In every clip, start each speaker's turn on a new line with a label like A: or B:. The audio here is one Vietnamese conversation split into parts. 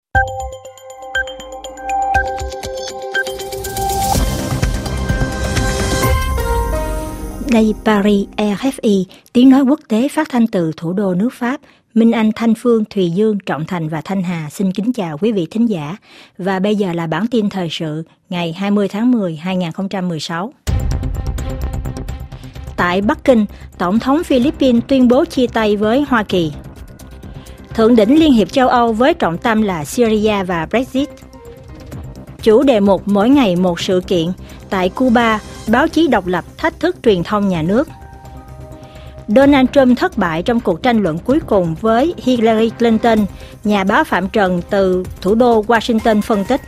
A: Đây Paris, RFI, tiếng nói quốc tế phát thanh từ thủ đô nước Pháp. Minh Anh, Thanh Phương, Thùy Dương, Trọng Thành và Thanh Hà xin kính chào quý vị thính giả. Và bây giờ là bản tin thời sự ngày 20 tháng 10, 2016. Tại Bắc Kinh, Tổng thống Philippines tuyên bố chia tay với Hoa Kỳ. Thượng đỉnh Liên hiệp châu Âu với trọng tâm là Syria và Brexit. Chủ đề mục mỗi ngày một sự kiện. Tại Cuba, báo chí độc lập thách thức truyền thông nhà nước. Donald Trump thất bại trong cuộc tranh luận cuối cùng với Hillary Clinton, nhà báo Phạm Trần từ thủ đô Washington phân tích.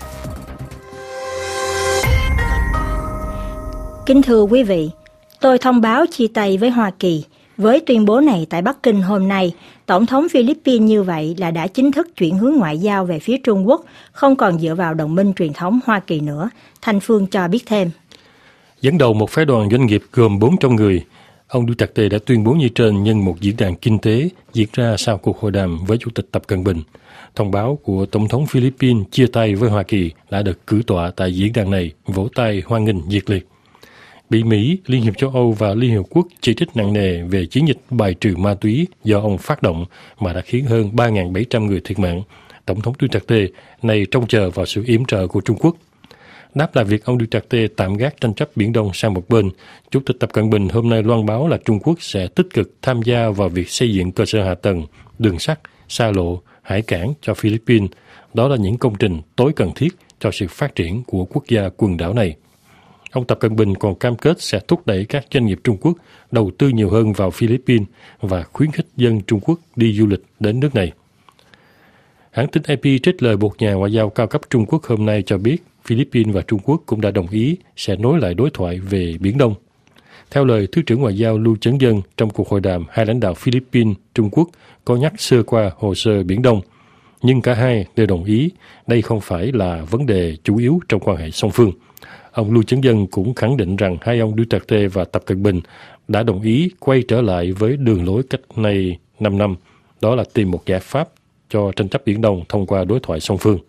A: Kính thưa quý vị, tôi thông báo chia tay với Hoa Kỳ. Với tuyên bố này tại Bắc Kinh hôm nay, Tổng thống Philippines như vậy là đã chính thức chuyển hướng ngoại giao về phía Trung Quốc, không còn dựa vào đồng minh truyền thống Hoa Kỳ nữa. Thanh Phương cho biết thêm.
B: Dẫn đầu một phái đoàn doanh nghiệp gồm 400 người, ông Duterte đã tuyên bố như trên nhân một diễn đàn kinh tế diễn ra sau cuộc hội đàm với Chủ tịch Tập Cận Bình. Thông báo của Tổng thống Philippines chia tay với Hoa Kỳ đã được cử tọa tại diễn đàn này, vỗ tay hoan nghênh nhiệt liệt. Bị Mỹ, Liên hiệp châu Âu và Liên hiệp quốc chỉ trích nặng nề về chiến dịch bài trừ ma túy do ông phát động mà đã khiến hơn 3.700 người thiệt mạng. Tổng thống Duterte này trông chờ vào sự yểm trợ của Trung Quốc. Đáp lại việc ông Duterte tạm gác tranh chấp Biển Đông sang một bên, Chủ tịch Tập Cận Bình hôm nay loan báo là Trung Quốc sẽ tích cực tham gia vào việc xây dựng cơ sở hạ tầng, đường sắt, xa lộ, hải cảng cho Philippines. Đó là những công trình tối cần thiết cho sự phát triển của quốc gia quần đảo này. Ông Tập Cận Bình còn cam kết sẽ thúc đẩy các doanh nghiệp Trung Quốc đầu tư nhiều hơn vào Philippines và khuyến khích dân Trung Quốc đi du lịch đến nước này. Hãng tin AP trích lời một nhà ngoại giao cao cấp Trung Quốc hôm nay cho biết Philippines và Trung Quốc cũng đã đồng ý sẽ nối lại đối thoại về Biển Đông. Theo lời Thứ trưởng Ngoại giao Lưu Chấn Dân, trong cuộc hội đàm, hai lãnh đạo Philippines, Trung Quốc có nhắc sơ qua hồ sơ Biển Đông, nhưng cả hai đều đồng ý đây không phải là vấn đề chủ yếu trong quan hệ song phương. Ông Lưu Chấn Dân cũng khẳng định rằng hai ông Duterte và Tập Cận Bình đã đồng ý quay trở lại với đường lối cách nay 5 năm, đó là tìm một giải pháp cho tranh chấp Biển Đông thông qua đối thoại song phương.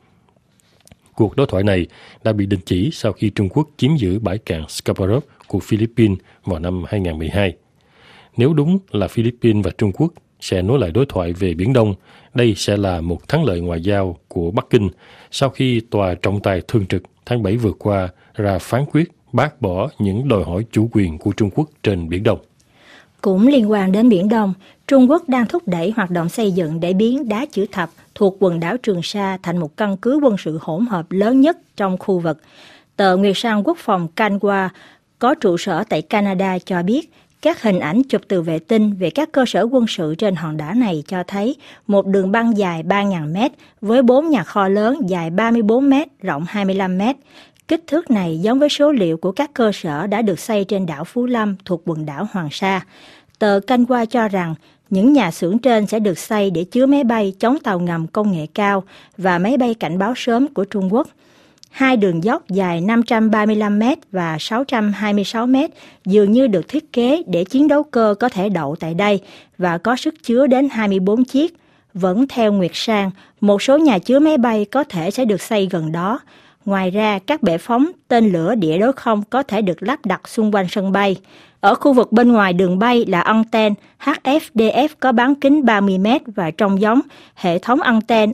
B: Cuộc đối thoại này đã bị đình chỉ sau khi Trung Quốc chiếm giữ bãi cạn Scarborough của Philippines vào năm 2012. Nếu đúng là Philippines và Trung Quốc sẽ nối lại đối thoại về Biển Đông, đây sẽ là một thắng lợi ngoại giao của Bắc Kinh sau khi Tòa trọng tài thường trực tháng 7 vừa qua ra phán quyết bác bỏ những đòi hỏi chủ quyền của Trung Quốc trên Biển Đông.
A: Cũng liên quan đến Biển Đông, Trung Quốc đang thúc đẩy hoạt động xây dựng để biến đá chữ thập thuộc quần đảo Trường Sa thành một căn cứ quân sự hỗn hợp lớn nhất trong khu vực. Tờ Nguyệt Sang Quốc phòng Canwa có trụ sở tại Canada cho biết các hình ảnh chụp từ vệ tinh về các cơ sở quân sự trên hòn đảo này cho thấy một đường băng dài 3.000 mét với 4 nhà kho lớn dài 34 mét, rộng 25 mét. Kích thước này giống với số liệu của các cơ sở đã được xây trên đảo Phú Lâm thuộc quần đảo Hoàng Sa. Tờ Canwa cho rằng những nhà xưởng trên sẽ được xây để chứa máy bay chống tàu ngầm công nghệ cao và máy bay cảnh báo sớm của Trung Quốc. Hai đường dốc dài 535 m và 626 m dường như được thiết kế để chiến đấu cơ có thể đậu tại đây và có sức chứa đến 24 chiếc. Vẫn theo Nguyệt Sang, một số nhà chứa máy bay có thể sẽ được xây gần đó. Ngoài ra, các bệ phóng tên lửa địa đối không có thể được lắp đặt xung quanh sân bay. Ở khu vực bên ngoài đường bay là anten HFDF có bán kính 30 m và trông giống hệ thống anten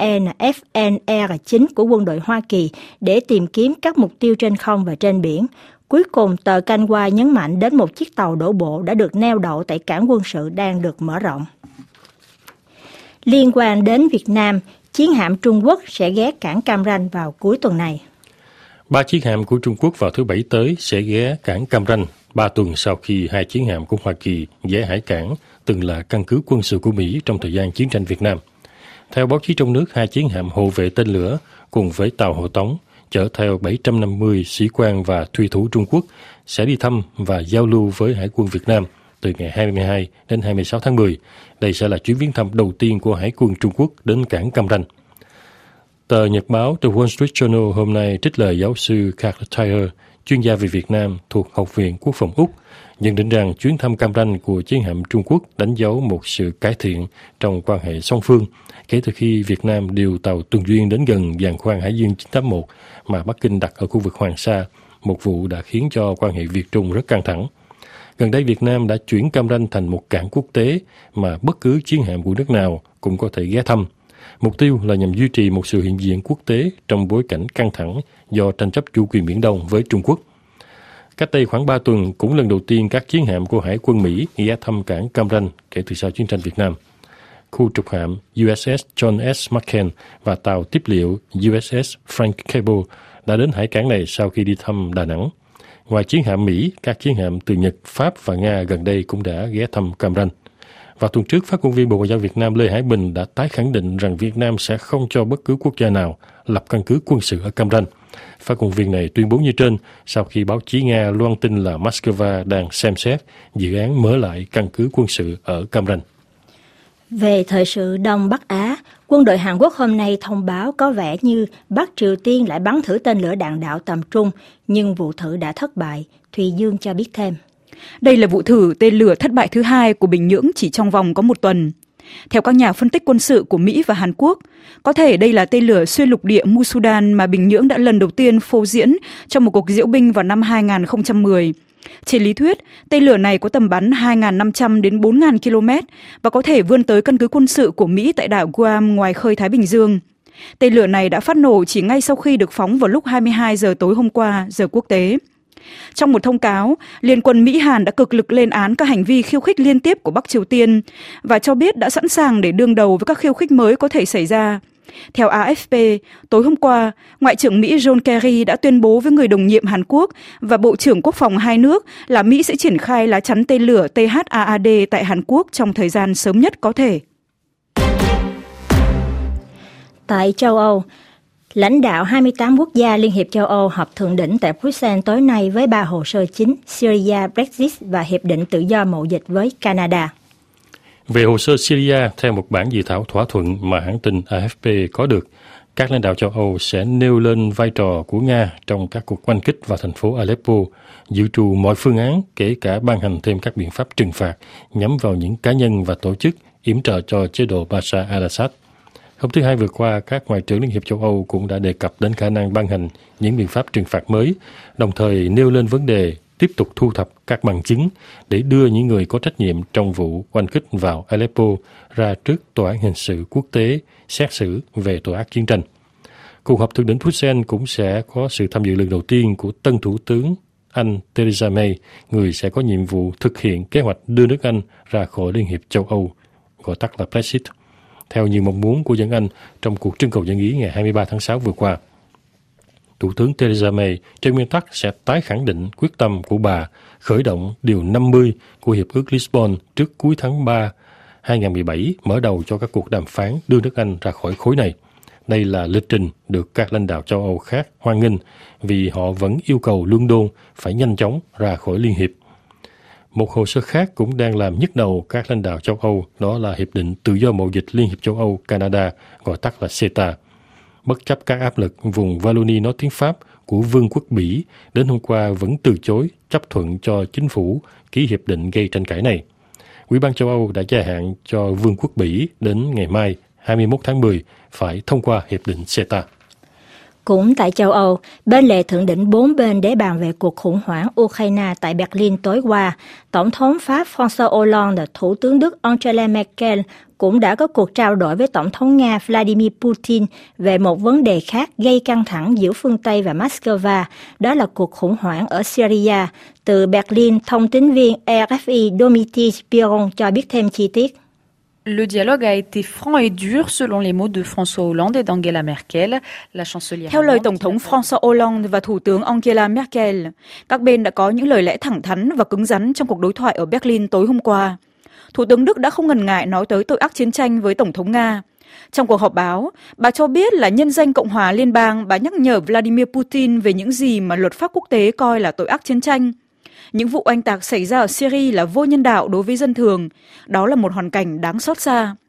A: AN/FNR9 của quân đội Hoa Kỳ để tìm kiếm các mục tiêu trên không và trên biển. Cuối cùng, tờ Canwa nhấn mạnh đến một chiếc tàu đổ bộ đã được neo đậu tại cảng quân sự đang được mở rộng. Liên quan đến Việt Nam, chiến hạm Trung Quốc sẽ ghé cảng Cam Ranh vào cuối tuần này.
B: 3 chiến hạm của Trung Quốc vào thứ Bảy tới sẽ ghé cảng Cam Ranh 3 tuần sau khi 2 chiến hạm của Hoa Kỳ ghé hải cảng từng là căn cứ quân sự của Mỹ trong thời gian chiến tranh Việt Nam. Theo báo chí trong nước, 2 chiến hạm hộ vệ tên lửa cùng với tàu hộ tống chở theo 750 sĩ quan và thủy thủ Trung Quốc sẽ đi thăm và giao lưu với Hải quân Việt Nam từ ngày 22 đến 26 tháng 10. Đây sẽ là chuyến viếng thăm đầu tiên của Hải quân Trung Quốc đến cảng Cam Ranh. Tờ nhật báo The Wall Street Journal hôm nay trích lời giáo sư Carl Thayer, chuyên gia về Việt Nam thuộc Học viện Quốc phòng Úc, nhận định rằng chuyến thăm Cam Ranh của chiến hạm Trung Quốc đánh dấu một sự cải thiện trong quan hệ song phương kể từ khi Việt Nam điều tàu tuần duyên đến gần giàn khoan Hải Dương 981 mà Bắc Kinh đặt ở khu vực Hoàng Sa, một vụ đã khiến cho quan hệ Việt-Trung rất căng thẳng. Gần đây, Việt Nam đã chuyển Cam Ranh thành một cảng quốc tế mà bất cứ chiến hạm của nước nào cũng có thể ghé thăm. Mục tiêu là nhằm duy trì một sự hiện diện quốc tế trong bối cảnh căng thẳng do tranh chấp chủ quyền Biển Đông với Trung Quốc. Cách đây khoảng 3 tuần, cũng lần đầu tiên các chiến hạm của Hải quân Mỹ ghé thăm cảng Cam Ranh kể từ sau chiến tranh Việt Nam. Khu trục hạm USS John S. McCain và tàu tiếp liệu USS Frank Cable đã đến hải cảng này sau khi đi thăm Đà Nẵng. Ngoài chiến hạm Mỹ, các chiến hạm từ Nhật, Pháp và Nga gần đây cũng đã ghé thăm Cam Ranh. Vào tuần trước, phát ngôn viên Bộ Ngoại giao Việt Nam Lê Hải Bình đã tái khẳng định rằng Việt Nam sẽ không cho bất cứ quốc gia nào lập căn cứ quân sự ở Cam Ranh. Phát ngôn viên này tuyên bố như trên sau khi báo chí Nga loan tin là Moscow đang xem xét dự án mở lại căn cứ quân sự ở Cam Ranh.
A: Về thời sự Đông Bắc Á, quân đội Hàn Quốc hôm nay thông báo có vẻ như Bắc Triều Tiên lại bắn thử tên lửa đạn đạo tầm trung, nhưng vụ thử đã thất bại. Thùy Dương cho biết thêm.
C: Đây là vụ thử tên lửa thất bại thứ hai của Bình Nhưỡng chỉ trong vòng có một tuần. Theo các nhà phân tích quân sự của Mỹ và Hàn Quốc, có thể đây là tên lửa xuyên lục địa Musudan mà Bình Nhưỡng đã lần đầu tiên phô diễn trong một cuộc diễu binh vào năm 2010. Trên lý thuyết, tên lửa này có tầm bắn 2.500 đến 4.000 km và có thể vươn tới căn cứ quân sự của Mỹ tại đảo Guam ngoài khơi Thái Bình Dương. Tên lửa này đã phát nổ chỉ ngay sau khi được phóng vào lúc 22 giờ tối hôm qua, giờ quốc tế. Trong một thông cáo, Liên quân Mỹ-Hàn đã cực lực lên án các hành vi khiêu khích liên tiếp của Bắc Triều Tiên và cho biết đã sẵn sàng để đương đầu với các khiêu khích mới có thể xảy ra. Theo AFP, tối hôm qua, Ngoại trưởng Mỹ John Kerry đã tuyên bố với người đồng nhiệm Hàn Quốc và Bộ trưởng Quốc phòng hai nước là Mỹ sẽ triển khai lá chắn tên lửa THAAD tại Hàn Quốc trong thời gian sớm nhất có thể.
A: Tại châu Âu, lãnh đạo 28 quốc gia Liên hiệp châu Âu họp thượng đỉnh tại Bruxelles tối nay với 3 hồ sơ chính: Syria, Brexit và Hiệp định Tự do Mậu dịch với Canada.
B: Về hồ sơ Syria, theo một bản dự thảo thỏa thuận mà hãng tin AFP có được, các lãnh đạo châu Âu sẽ nêu lên vai trò của Nga trong các cuộc oanh kích vào thành phố Aleppo, dự trù mọi phương án, kể cả ban hành thêm các biện pháp trừng phạt nhắm vào những cá nhân và tổ chức yểm trợ cho chế độ Bashar al-Assad. Hôm thứ Hai vừa qua, các ngoại trưởng Liên hiệp châu Âu cũng đã đề cập đến khả năng ban hành những biện pháp trừng phạt mới, đồng thời nêu lên vấn đề tiếp tục thu thập các bằng chứng để đưa những người có trách nhiệm trong vụ oanh kích vào Aleppo ra trước Tòa án Hình sự Quốc tế xét xử về tội ác chiến tranh. Cuộc họp thượng đỉnh Bruxelles cũng sẽ có sự tham dự lần đầu tiên của tân Thủ tướng Anh Theresa May, người sẽ có nhiệm vụ thực hiện kế hoạch đưa nước Anh ra khỏi Liên hiệp châu Âu, gọi tắt là Brexit, theo như mong muốn của dân Anh trong cuộc trưng cầu dân ý ngày 23 tháng 6 vừa qua. Thủ tướng Theresa May trên nguyên tắc sẽ tái khẳng định quyết tâm của bà khởi động Điều 50 của Hiệp ước Lisbon trước cuối tháng 3 2017, mở đầu cho các cuộc đàm phán đưa nước Anh ra khỏi khối này. Đây là lịch trình được các lãnh đạo châu Âu khác hoan nghênh vì họ vẫn yêu cầu London phải nhanh chóng ra khỏi Liên hiệp. Một hồ sơ khác cũng đang làm nhức đầu các lãnh đạo châu Âu, đó là Hiệp định Tự do Mậu dịch Liên hiệp châu Âu Canada, gọi tắt là CETA. Bất chấp các áp lực, vùng Wallonie nói tiếng Pháp của Vương quốc Bỉ đến hôm qua vẫn từ chối chấp thuận cho chính phủ ký hiệp định gây tranh cãi này. Ủy ban châu Âu đã gia hạn cho Vương quốc Bỉ đến ngày mai 21 tháng 10 phải thông qua hiệp định CETA.
A: Cũng tại châu Âu, bên lề thượng đỉnh 4 bên để bàn về cuộc khủng hoảng Ukraine tại Berlin tối qua, Tổng thống Pháp François Hollande và Thủ tướng Đức Angela Merkel cũng đã có cuộc trao đổi với Tổng thống Nga Vladimir Putin về một vấn đề khác gây căng thẳng giữa phương Tây và Moscow, đó là cuộc khủng hoảng ở Syria. Từ Berlin, thông tín viên RFI Dimitri Spiron cho biết thêm chi tiết.
D: Le dialogue a été franc et dur selon les mots de François Hollande et d'Angela Merkel, la chancelière.
C: Theo lời Tổng thống François Hollande và Thủ tướng Angela Merkel, các bên đã có những lời lẽ thẳng thắn và cứng rắn trong cuộc đối thoại ở Berlin tối hôm qua. Thủ tướng Đức đã không ngần ngại nói tới tội ác chiến tranh với Tổng thống Nga. Trong cuộc họp báo, bà cho biết là nhân danh Cộng hòa Liên bang, bà nhắc nhở Vladimir Putin về những gì mà luật pháp quốc tế coi là tội ác chiến tranh. Những vụ oanh tạc xảy ra ở Syria là vô nhân đạo đối với dân thường. Đó là một hoàn cảnh đáng xót xa.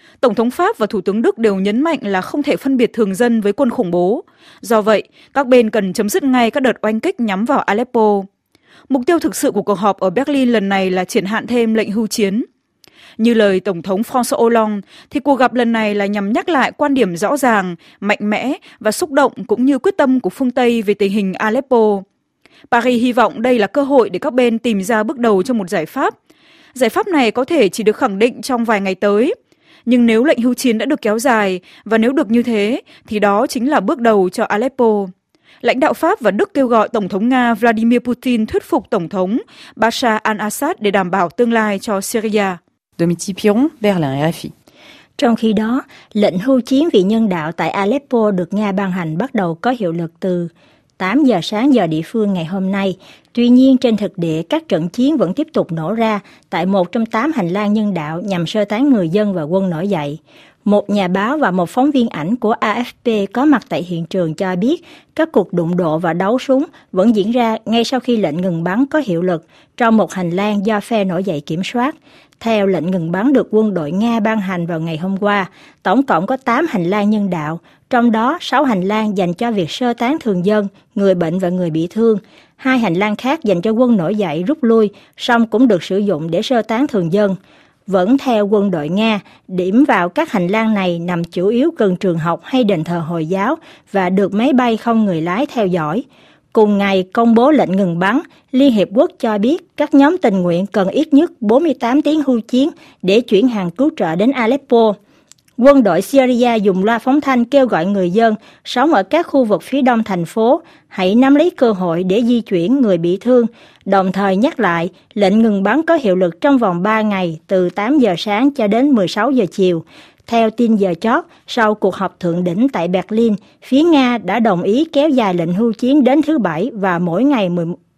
C: Tổng thống Pháp và Thủ tướng Đức đều nhấn mạnh là không thể phân biệt thường dân với quân khủng bố. Do vậy, các bên cần chấm dứt ngay các đợt oanh kích nhắm vào Aleppo. Mục tiêu thực sự của cuộc họp ở Berlin lần này là triển hạn thêm lệnh hưu chiến. Như lời Tổng thống François Hollande, thì cuộc gặp lần này là nhằm nhắc lại quan điểm rõ ràng, mạnh mẽ và xúc động cũng như quyết tâm của phương Tây về tình hình Aleppo. Paris hy vọng đây là cơ hội để các bên tìm ra bước đầu cho một giải pháp. Giải pháp này có thể chỉ được khẳng định trong vài ngày tới. Nhưng nếu lệnh hưu chiến đã được kéo dài, và nếu được như thế, thì đó chính là bước đầu cho Aleppo. Lãnh đạo Pháp và Đức kêu gọi Tổng thống Nga Vladimir Putin thuyết phục Tổng thống Bashar al-Assad để đảm bảo tương lai cho Syria.
D: Dominique Piron, Berlin, RFI.
A: Trong khi đó, lệnh hưu chiến vì nhân đạo tại Aleppo được Nga ban hành bắt đầu có hiệu lực từ 8 giờ sáng giờ địa phương ngày hôm nay. Tuy nhiên, trên thực địa, các trận chiến vẫn tiếp tục nổ ra tại một trong 8 hành lang nhân đạo nhằm sơ tán người dân và quân nổi dậy. Một nhà báo và một phóng viên ảnh của AFP có mặt tại hiện trường cho biết các cuộc đụng độ và đấu súng vẫn diễn ra ngay sau khi lệnh ngừng bắn có hiệu lực trong một hành lang do phe nổi dậy kiểm soát. Theo lệnh ngừng bắn được quân đội Nga ban hành vào ngày hôm qua, tổng cộng có 8 hành lang nhân đạo, trong đó 6 hành lang dành cho việc sơ tán thường dân, người bệnh và người bị thương. 2 hành lang khác dành cho quân nổi dậy rút lui, song cũng được sử dụng để sơ tán thường dân. Vẫn theo quân đội Nga, điểm vào các hành lang này nằm chủ yếu gần trường học hay đền thờ Hồi giáo và được máy bay không người lái theo dõi. Cùng ngày công bố lệnh ngừng bắn, Liên Hiệp Quốc cho biết các nhóm tình nguyện cần ít nhất 48 tiếng hưu chiến để chuyển hàng cứu trợ đến Aleppo. Quân đội Syria dùng loa phóng thanh kêu gọi người dân sống ở các khu vực phía đông thành phố hãy nắm lấy cơ hội để di chuyển người bị thương, đồng thời nhắc lại lệnh ngừng bắn có hiệu lực trong vòng 3 ngày từ 8 giờ sáng cho đến 16 giờ chiều. Theo tin giờ chót, sau cuộc họp thượng đỉnh tại Berlin, phía Nga đã đồng ý kéo dài lệnh hưu chiến đến thứ Bảy và mỗi ngày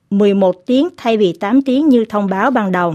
A: 11 tiếng thay vì 8 tiếng như thông báo ban đầu.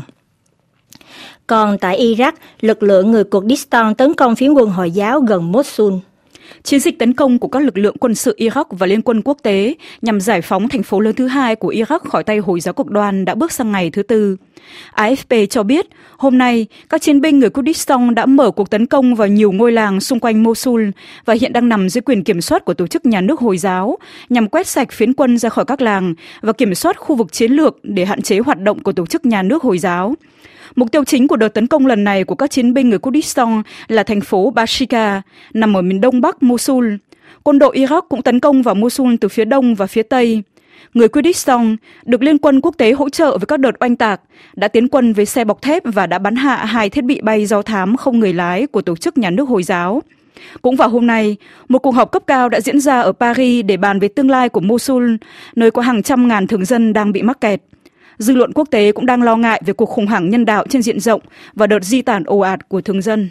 A: Còn tại Iraq, lực lượng người Kurdistan tấn công phiến quân Hồi giáo gần Mosul.
C: Chiến dịch tấn công của các lực lượng quân sự Iraq và liên quân quốc tế nhằm giải phóng thành phố lớn thứ hai của Iraq khỏi tay Hồi giáo cực đoan đã bước sang ngày thứ tư. AFP cho biết, hôm nay, các chiến binh người Kurdistan đã mở cuộc tấn công vào nhiều ngôi làng xung quanh Mosul và hiện đang nằm dưới quyền kiểm soát của tổ chức nhà nước Hồi giáo nhằm quét sạch phiến quân ra khỏi các làng và kiểm soát khu vực chiến lược để hạn chế hoạt động của tổ chức nhà nước Hồi giáo. Mục tiêu chính của đợt tấn công lần này của các chiến binh người Kurdistan là thành phố Bashika, nằm ở miền đông bắc Mosul. Quân đội Iraq cũng tấn công vào Mosul từ phía đông và phía tây. Người Kurdistan được liên quân quốc tế hỗ trợ với các đợt oanh tạc, đã tiến quân với xe bọc thép và đã bắn hạ 2 thiết bị bay do thám không người lái của tổ chức nhà nước Hồi giáo. Cũng vào hôm nay, một cuộc họp cấp cao đã diễn ra ở Paris để bàn về tương lai của Mosul, nơi có hàng trăm ngàn thường dân đang bị mắc kẹt. Dư luận quốc tế cũng đang lo ngại về cuộc khủng hoảng nhân đạo trên diện rộng và đợt di tản ồ ạt của thường dân.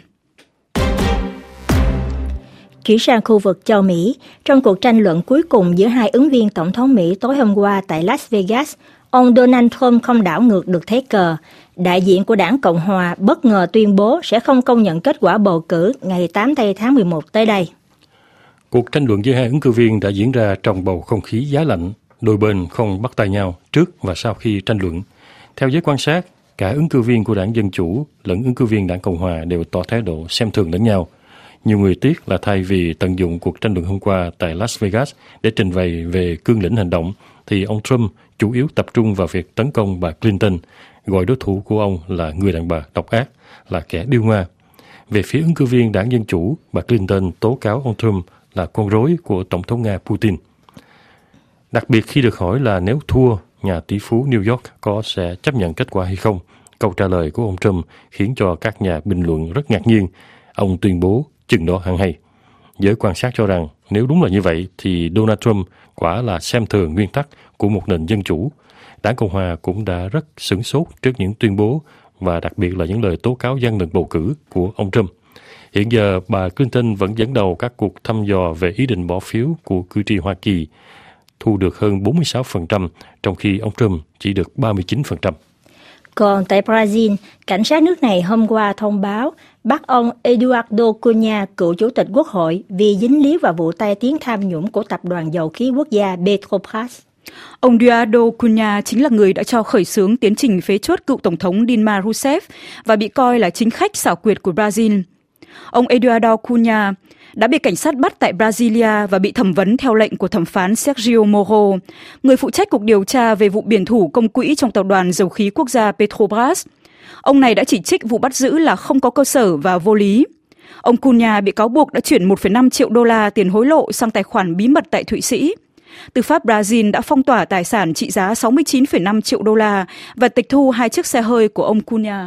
A: Chuyển sang khu vực châu Mỹ, trong cuộc tranh luận cuối cùng giữa hai ứng viên tổng thống Mỹ tối hôm qua tại Las Vegas, ông Donald Trump không đảo ngược được thế cờ. Đại diện của đảng Cộng Hòa bất ngờ tuyên bố sẽ không công nhận kết quả bầu cử ngày 8 tháng 11 tới đây.
B: Cuộc tranh luận giữa hai ứng cử viên đã diễn ra trong bầu không khí giá lạnh. Đôi bên không bắt tay nhau trước và sau khi tranh luận. Theo giới quan sát, cả ứng cử viên của đảng Dân Chủ lẫn ứng cử viên đảng Cộng Hòa đều tỏ thái độ xem thường lẫn nhau. Nhiều người tiếc là thay vì tận dụng cuộc tranh luận hôm qua tại Las Vegas để trình bày về cương lĩnh hành động, thì ông Trump chủ yếu tập trung vào việc tấn công bà Clinton, gọi đối thủ của ông là người đàn bà độc ác, là kẻ điêu ngoa. Về phía ứng cử viên đảng Dân Chủ, bà Clinton tố cáo ông Trump là con rối của Tổng thống Nga Putin. Đặc biệt khi được hỏi là nếu thua, nhà tỷ phú New York sẽ chấp nhận kết quả hay không, câu trả lời của ông Trump khiến cho các nhà bình luận rất ngạc nhiên. Ông tuyên bố chừng đó hẳn hay. Giới quan sát cho rằng nếu đúng là như vậy thì Donald Trump quả là xem thường nguyên tắc của một nền dân chủ. Đảng Cộng Hòa cũng đã rất sửng sốt trước những tuyên bố và đặc biệt là những lời tố cáo gian lận bầu cử của ông Trump. Hiện giờ, bà Clinton vẫn dẫn đầu các cuộc thăm dò về ý định bỏ phiếu của cử tri Hoa Kỳ, thu được hơn 46%, trong khi ông Trump chỉ được 39%.
A: Còn tại Brazil, cảnh sát nước này hôm qua thông báo bắt ông Eduardo Cunha, cựu chủ tịch quốc hội, vì dính líu vào vụ tai tiếng tham nhũng của tập đoàn dầu khí quốc gia Petrobras.
C: Ông Eduardo Cunha chính là người đã cho khởi xướng tiến trình phế truất cựu tổng thống Dilma Rousseff và bị coi là chính khách xảo quyệt của Brazil. Ông Eduardo Cunha đã bị cảnh sát bắt tại Brasilia và bị thẩm vấn theo lệnh của thẩm phán Sergio Moro, người phụ trách cuộc điều tra về vụ biển thủ công quỹ trong tập đoàn dầu khí quốc gia Petrobras. Ông này đã chỉ trích vụ bắt giữ là không có cơ sở và vô lý. Ông Cunha bị cáo buộc đã chuyển 1,5 triệu đô la tiền hối lộ sang tài khoản bí mật tại Thụy Sĩ. Tư pháp Brazil đã phong tỏa tài sản trị giá 69,5 triệu đô la và tịch thu 2 chiếc xe hơi của ông Cunha.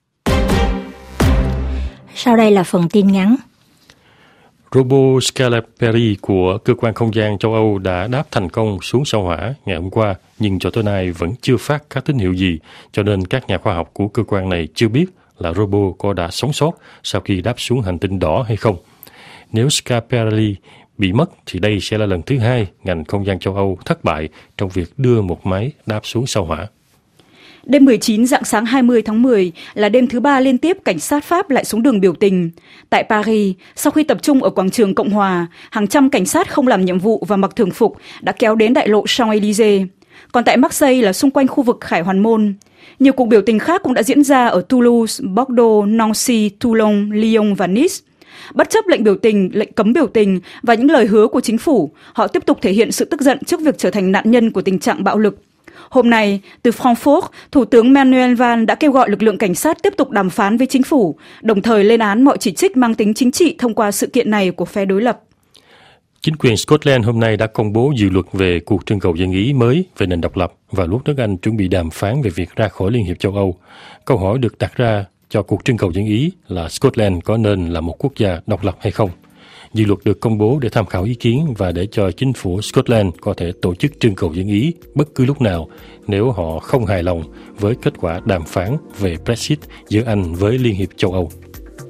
A: Sau đây là phần tin ngắn.
B: Robot Scalaperi của cơ quan không gian châu Âu đã đáp thành công xuống sao Hỏa ngày hôm qua, nhưng cho tới nay vẫn chưa phát các tín hiệu gì, cho nên các nhà khoa học của cơ quan này chưa biết là robot có đã sống sót sau khi đáp xuống hành tinh đỏ hay không. Nếu Scalaperi bị mất thì đây sẽ là lần thứ hai ngành không gian châu Âu thất bại trong việc đưa một máy đáp xuống sao Hỏa.
C: Đêm 19 rạng sáng 20 tháng 10 là đêm thứ 3 liên tiếp cảnh sát Pháp lại xuống đường biểu tình. Tại Paris, sau khi tập trung ở quảng trường Cộng Hòa, hàng trăm cảnh sát không làm nhiệm vụ và mặc thường phục đã kéo đến đại lộ Champs-Élysées. Còn tại Marseille là xung quanh khu vực Khải Hoàn Môn. Nhiều cuộc biểu tình khác cũng đã diễn ra ở Toulouse, Bordeaux, Nancy, Toulon, Lyon và Nice. Bất chấp lệnh biểu tình, lệnh cấm biểu tình và những lời hứa của chính phủ, họ tiếp tục thể hiện sự tức giận trước việc trở thành nạn nhân của tình trạng bạo lực. Hôm nay, từ Frankfurt, Thủ tướng Manuel Valls đã kêu gọi lực lượng cảnh sát tiếp tục đàm phán với chính phủ, đồng thời lên án mọi chỉ trích mang tính chính trị thông qua sự kiện này của phe đối lập.
B: Chính quyền Scotland hôm nay đã công bố dự luật về cuộc trưng cầu dân ý mới về nền độc lập và lúc nước Anh chuẩn bị đàm phán về việc ra khỏi Liên hiệp châu Âu. Câu hỏi được đặt ra cho cuộc trưng cầu dân ý là Scotland có nên là một quốc gia độc lập hay không. Dự luật được công bố để tham khảo ý kiến và để cho chính phủ Scotland có thể tổ chức trưng cầu dân ý bất cứ lúc nào nếu họ không hài lòng với kết quả đàm phán về Brexit giữa Anh với Liên hiệp châu Âu.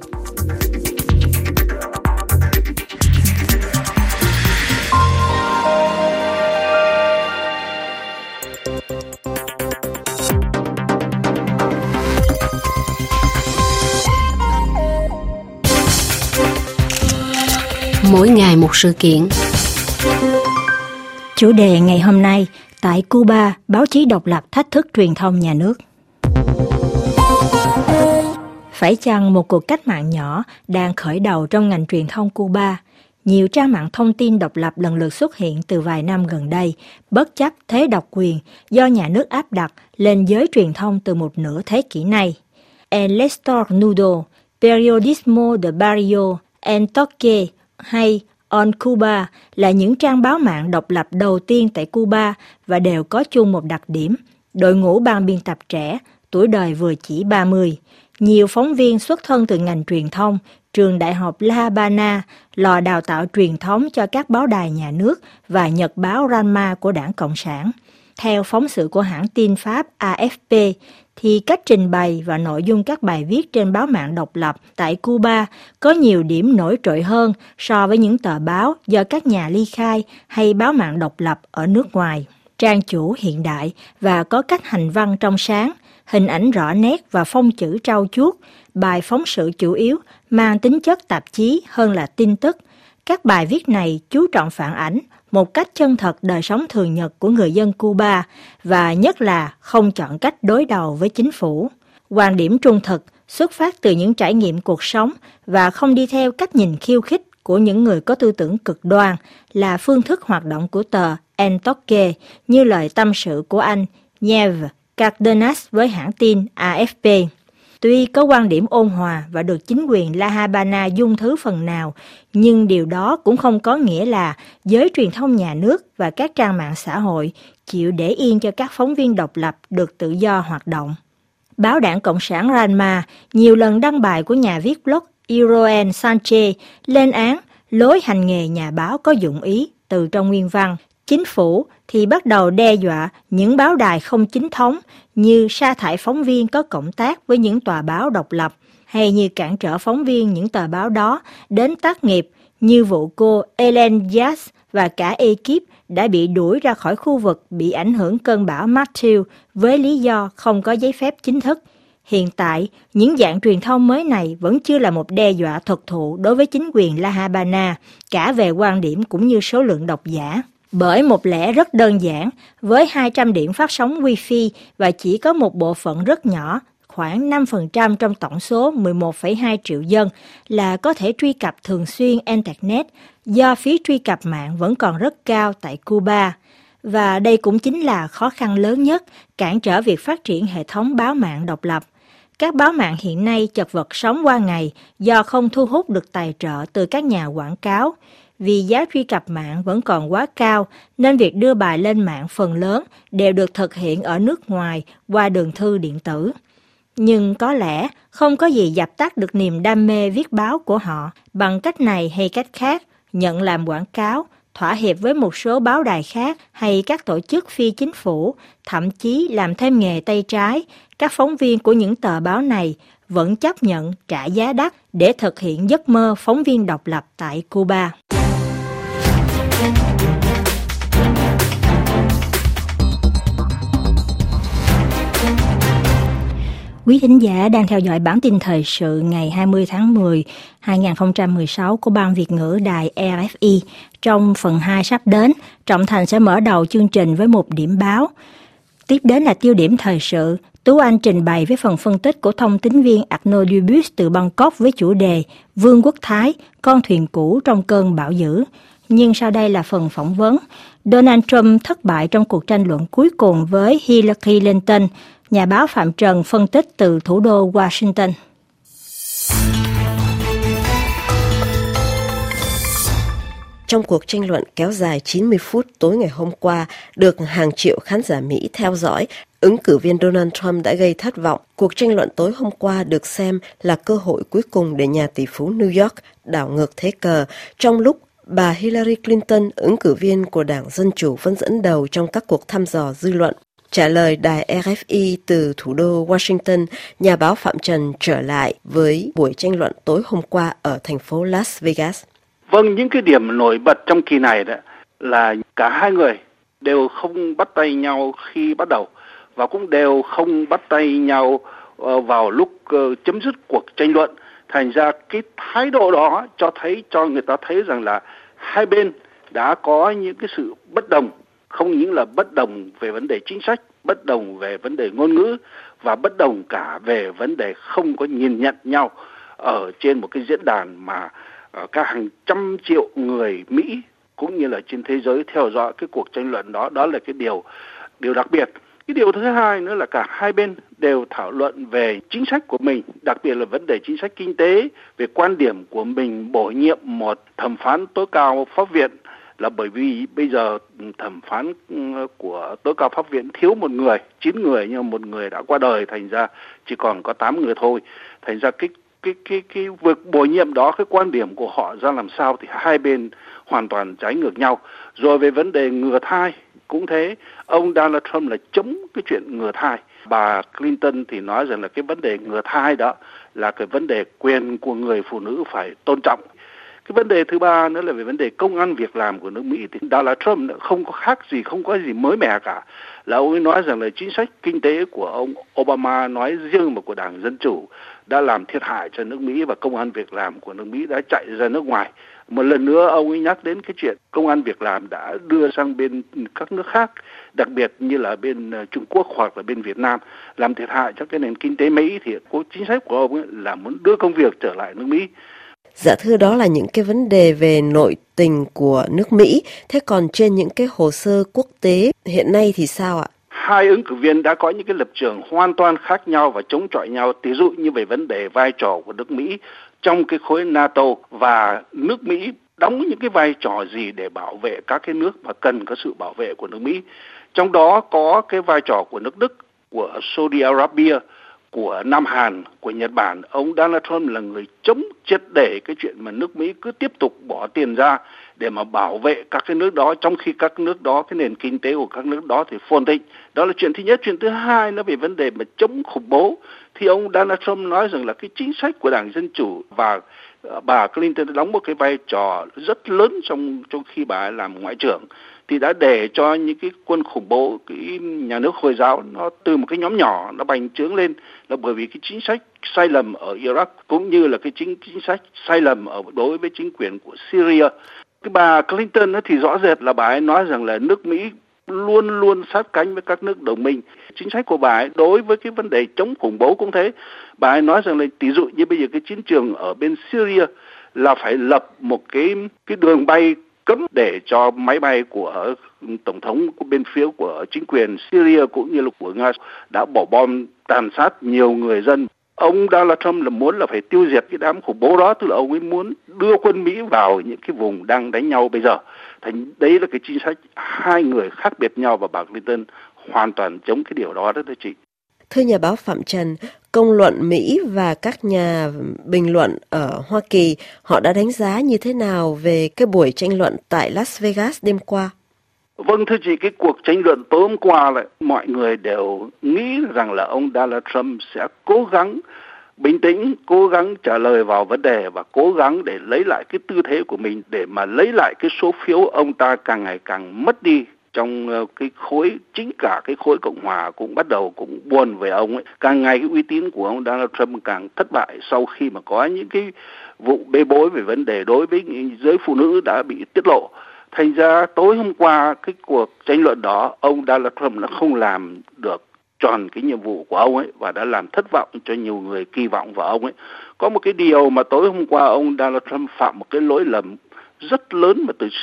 E: Mỗi ngày một sự kiện.
A: Chủ đề ngày hôm nay, tại Cuba, báo chí độc lập thách thức truyền thông nhà nước. Phải chăng một cuộc cách mạng nhỏ đang khởi đầu trong ngành truyền thông Cuba? Nhiều trang mạng thông tin độc lập lần lượt xuất hiện từ vài năm gần đây, bất chấp thế độc quyền do nhà nước áp đặt lên giới truyền thông từ một nửa thế kỷ nay. El Estornudo, Periodismo de Barrio, El Toque hay On Cuba là những trang báo mạng độc lập đầu tiên tại Cuba và đều có chung một đặc điểm, đội ngũ ban biên tập trẻ, tuổi đời vừa chỉ 30. Nhiều phóng viên xuất thân từ ngành truyền thông, trường đại học La Habana, lò đào tạo truyền thống cho các báo đài nhà nước và nhật báo Ranma của Đảng Cộng sản. Theo phóng sự của hãng tin Pháp AFP, thì cách trình bày và nội dung các bài viết trên báo mạng độc lập tại Cuba có nhiều điểm nổi trội hơn so với những tờ báo do các nhà ly khai hay báo mạng độc lập ở nước ngoài. Trang chủ hiện đại và có cách hành văn trong sáng, hình ảnh rõ nét và phông chữ trau chuốt, bài phóng sự chủ yếu mang tính chất tạp chí hơn là tin tức. Các bài viết này chú trọng phản ảnh một cách chân thật đời sống thường nhật của người dân Cuba và nhất là không chọn cách đối đầu với chính phủ. Quan điểm trung thực xuất phát từ những trải nghiệm cuộc sống và không đi theo cách nhìn khiêu khích của những người có tư tưởng cực đoan là phương thức hoạt động của tờ El Toque, như lời tâm sự của anh Nieves Cárdenas với hãng tin AFP. Tuy có quan điểm ôn hòa và được chính quyền La Habana dung thứ phần nào, nhưng điều đó cũng không có nghĩa là giới truyền thông nhà nước và các trang mạng xã hội chịu để yên cho các phóng viên độc lập được tự do hoạt động. Báo Đảng Cộng sản Ranma nhiều lần đăng bài của nhà viết blog Iroen Sanchez lên án lối hành nghề nhà báo có dụng ý từ trong nguyên văn. Chính phủ thì bắt đầu đe dọa những báo đài không chính thống như sa thải phóng viên có cộng tác với những tòa báo độc lập hay như cản trở phóng viên những tờ báo đó đến tác nghiệp như vụ cô Ellen Diaz và cả ekip đã bị đuổi ra khỏi khu vực bị ảnh hưởng cơn bão Matthew với lý do không có giấy phép chính thức. Hiện tại, những dạng truyền thông mới này vẫn chưa là một đe dọa thực thụ đối với chính quyền La Habana, cả về quan điểm cũng như số lượng độc giả. Bởi một lẽ rất đơn giản, với 200 điểm phát sóng Wi-Fi và chỉ có một bộ phận rất nhỏ khoảng 5% trong tổng số 11,2 triệu dân là có thể truy cập thường xuyên Internet do phí truy cập mạng vẫn còn rất cao tại Cuba. Và đây cũng chính là khó khăn lớn nhất cản trở việc phát triển hệ thống báo mạng độc lập. Các báo mạng hiện nay chật vật sống qua ngày do không thu hút được tài trợ từ các nhà quảng cáo. Vì giá truy cập mạng vẫn còn quá cao nên việc đưa bài lên mạng phần lớn đều được thực hiện ở nước ngoài qua đường thư điện tử. Nhưng có lẽ không có gì dập tắt được niềm đam mê viết báo của họ bằng cách này hay cách khác, nhận làm quảng cáo, thỏa hiệp với một số báo đài khác hay các tổ chức phi chính phủ, thậm chí làm thêm nghề tay trái. Các phóng viên của những tờ báo này vẫn chấp nhận trả giá đắt để thực hiện giấc mơ phóng viên độc lập tại Cuba. Quý thính giả đang theo dõi bản tin thời sự ngày 20 tháng 10, 2016 của Ban Việt ngữ đài RFI. Trong phần 2 sắp đến, Trọng Thành sẽ mở đầu chương trình với một điểm báo. Tiếp đến là tiêu điểm thời sự. Tú Anh trình bày với phần phân tích của thông tín viên Arnaud Dubus từ Bangkok với chủ đề Vương quốc Thái, con thuyền cũ trong cơn bão dữ. Nhưng sau đây là phần phỏng vấn. Donald Trump thất bại trong cuộc tranh luận cuối cùng với Hillary Clinton. Nhà báo Phạm Trần phân tích từ thủ đô Washington.
F: Trong cuộc tranh luận kéo dài 90 phút tối ngày hôm qua, được hàng triệu khán giả Mỹ theo dõi, ứng cử viên Donald Trump đã gây thất vọng. Cuộc tranh luận tối hôm qua được xem là cơ hội cuối cùng để nhà tỷ phú New York đảo ngược thế cờ, trong lúc bà Hillary Clinton, ứng cử viên của Đảng Dân Chủ, vẫn dẫn đầu trong các cuộc thăm dò dư luận. Trả lời đài RFI từ thủ đô Washington, nhà báo Phạm Trần trở lại với buổi tranh luận tối hôm qua ở thành phố Las Vegas.
G: Vâng, những cái điểm nổi bật trong kỳ này đó là cả hai người đều không bắt tay nhau khi bắt đầu và cũng đều không bắt tay nhau vào lúc chấm dứt cuộc tranh luận. Thành ra cái thái độ đó cho người ta thấy rằng là hai bên đã có những cái sự bất đồng, không những là bất đồng về vấn đề chính sách, bất đồng về vấn đề ngôn ngữ và bất đồng cả về vấn đề không có nhìn nhận nhau ở trên một cái diễn đàn mà các hàng trăm triệu người Mỹ cũng như là trên thế giới theo dõi cái cuộc tranh luận đó. Đó là cái điều đặc biệt. Cái điều thứ hai nữa là cả hai bên đều thảo luận về chính sách của mình, đặc biệt là vấn đề chính sách kinh tế, về quan điểm của mình bổ nhiệm một thẩm phán tối cao pháp viện, là bởi vì bây giờ thẩm phán của tối cao pháp viện thiếu một người, 9 người nhưng một người đã qua đời, thành ra chỉ còn có 8 người thôi. Thành ra cái việc bổ nhiệm đó, cái quan điểm của họ ra làm sao thì hai bên hoàn toàn trái ngược nhau. Rồi về vấn đề ngừa thai cũng thế, ông Donald Trump là chống cái chuyện ngừa thai, bà Clinton thì nói rằng là cái vấn đề ngừa thai đó là cái vấn đề quyền của người phụ nữ phải tôn trọng. Cái vấn đề thứ ba nữa là về vấn đề công ăn việc làm của nước Mỹ thì Donald Trump không có khác gì, không có gì mới mẻ cả. Là ông ấy nói rằng là chính sách kinh tế của ông Obama nói riêng mà của Đảng Dân Chủ đã làm thiệt hại cho nước Mỹ và công ăn việc làm của nước Mỹ đã chạy ra nước ngoài. Một lần nữa ông ấy nhắc đến cái chuyện công ăn việc làm đã đưa sang bên các nước khác, đặc biệt như là bên Trung Quốc hoặc là bên Việt Nam, làm thiệt hại cho cái nền kinh tế Mỹ. Thì chính sách của ông ấy là muốn đưa công việc trở lại nước Mỹ.
F: Dạ thưa, đó là những cái vấn đề về nội tình của nước Mỹ. Thế còn trên những cái hồ sơ quốc tế hiện nay thì sao ạ?
G: Hai ứng cử viên đã có những cái lập trường hoàn toàn khác nhau và chống chọi nhau. Ví dụ như về vấn đề vai trò của nước Mỹ trong cái khối NATO và nước Mỹ đóng những cái vai trò gì để bảo vệ các cái nước mà cần có sự bảo vệ của nước Mỹ. Trong đó có cái vai trò của nước Đức, của Saudi Arabia, của Nam Hàn, của Nhật Bản. Ông Donald Trump là người chống triệt để cái chuyện mà nước Mỹ cứ tiếp tục bỏ tiền ra để mà bảo vệ các cái nước đó, trong khi các nước đó, cái nền kinh tế của các nước đó thì phồn thịnh. Đó là chuyện thứ nhất. Chuyện thứ hai nó về vấn đề mà chống khủng bố. Thì ông Donald Trump nói rằng là cái chính sách của Đảng Dân Chủ và bà Clinton đã đóng một cái vai trò rất lớn trong khi bà ấy làm ngoại trưởng, thì đã để cho những cái quân khủng bố, cái nhà nước Hồi giáo nó từ một cái nhóm nhỏ nó bành trướng lên, là bởi vì cái chính sách sai lầm ở Iraq cũng như là cái chính sách sai lầm đối với chính quyền của Syria. Cái bà Clinton thì rõ rệt là bà ấy nói rằng là nước Mỹ luôn luôn sát cánh với các nước đồng minh. Chính sách của bà ấy đối với cái vấn đề chống khủng bố cũng thế. Bà ấy nói rằng là tỷ dụ như bây giờ cái chiến trường ở bên Syria là phải lập một cái đường bay cấm để cho máy bay của tổng thống của bên phía của chính quyền Syria cũng như là của Nga đã bỏ bom tàn sát nhiều người dân. Ông Donald Trump là muốn là phải tiêu diệt cái đám khủng bố đó, tức là ông ấy muốn đưa quân Mỹ vào những cái vùng đang đánh nhau bây giờ. Thành đấy là cái chính sách hai người khác biệt nhau, và bà Clinton hoàn toàn chống cái điều đó thưa chị.
F: Thưa nhà báo Phạm Trần, công luận Mỹ và các nhà bình luận ở Hoa Kỳ, họ đã đánh giá như thế nào về cái buổi tranh luận tại Las Vegas đêm qua?
G: Vâng thưa chị, cái cuộc tranh luận tối hôm qua là mọi người đều nghĩ rằng là ông Donald Trump sẽ cố gắng bình tĩnh, cố gắng trả lời vào vấn đề và cố gắng để lấy lại cái tư thế của mình, để mà lấy lại cái số phiếu ông ta càng ngày càng mất đi trong cái khối, chính cả cái khối Cộng hòa cũng bắt đầu cũng buồn về ông ấy. Càng ngày cái uy tín của ông Donald Trump càng thất bại sau khi mà có những cái vụ bê bối về vấn đề đối với giới phụ nữ đã bị tiết lộ. Thành ra tối hôm qua cái cuộc tranh luận đó, ông Donald Trump đã không làm được tròn cái nhiệm vụ của ông ấy và đã làm thất vọng cho nhiều người kỳ vọng vào ông ấy. Có một cái điều mà tối hôm qua ông Donald Trump phạm một cái lỗi lầm rất lớn mà từ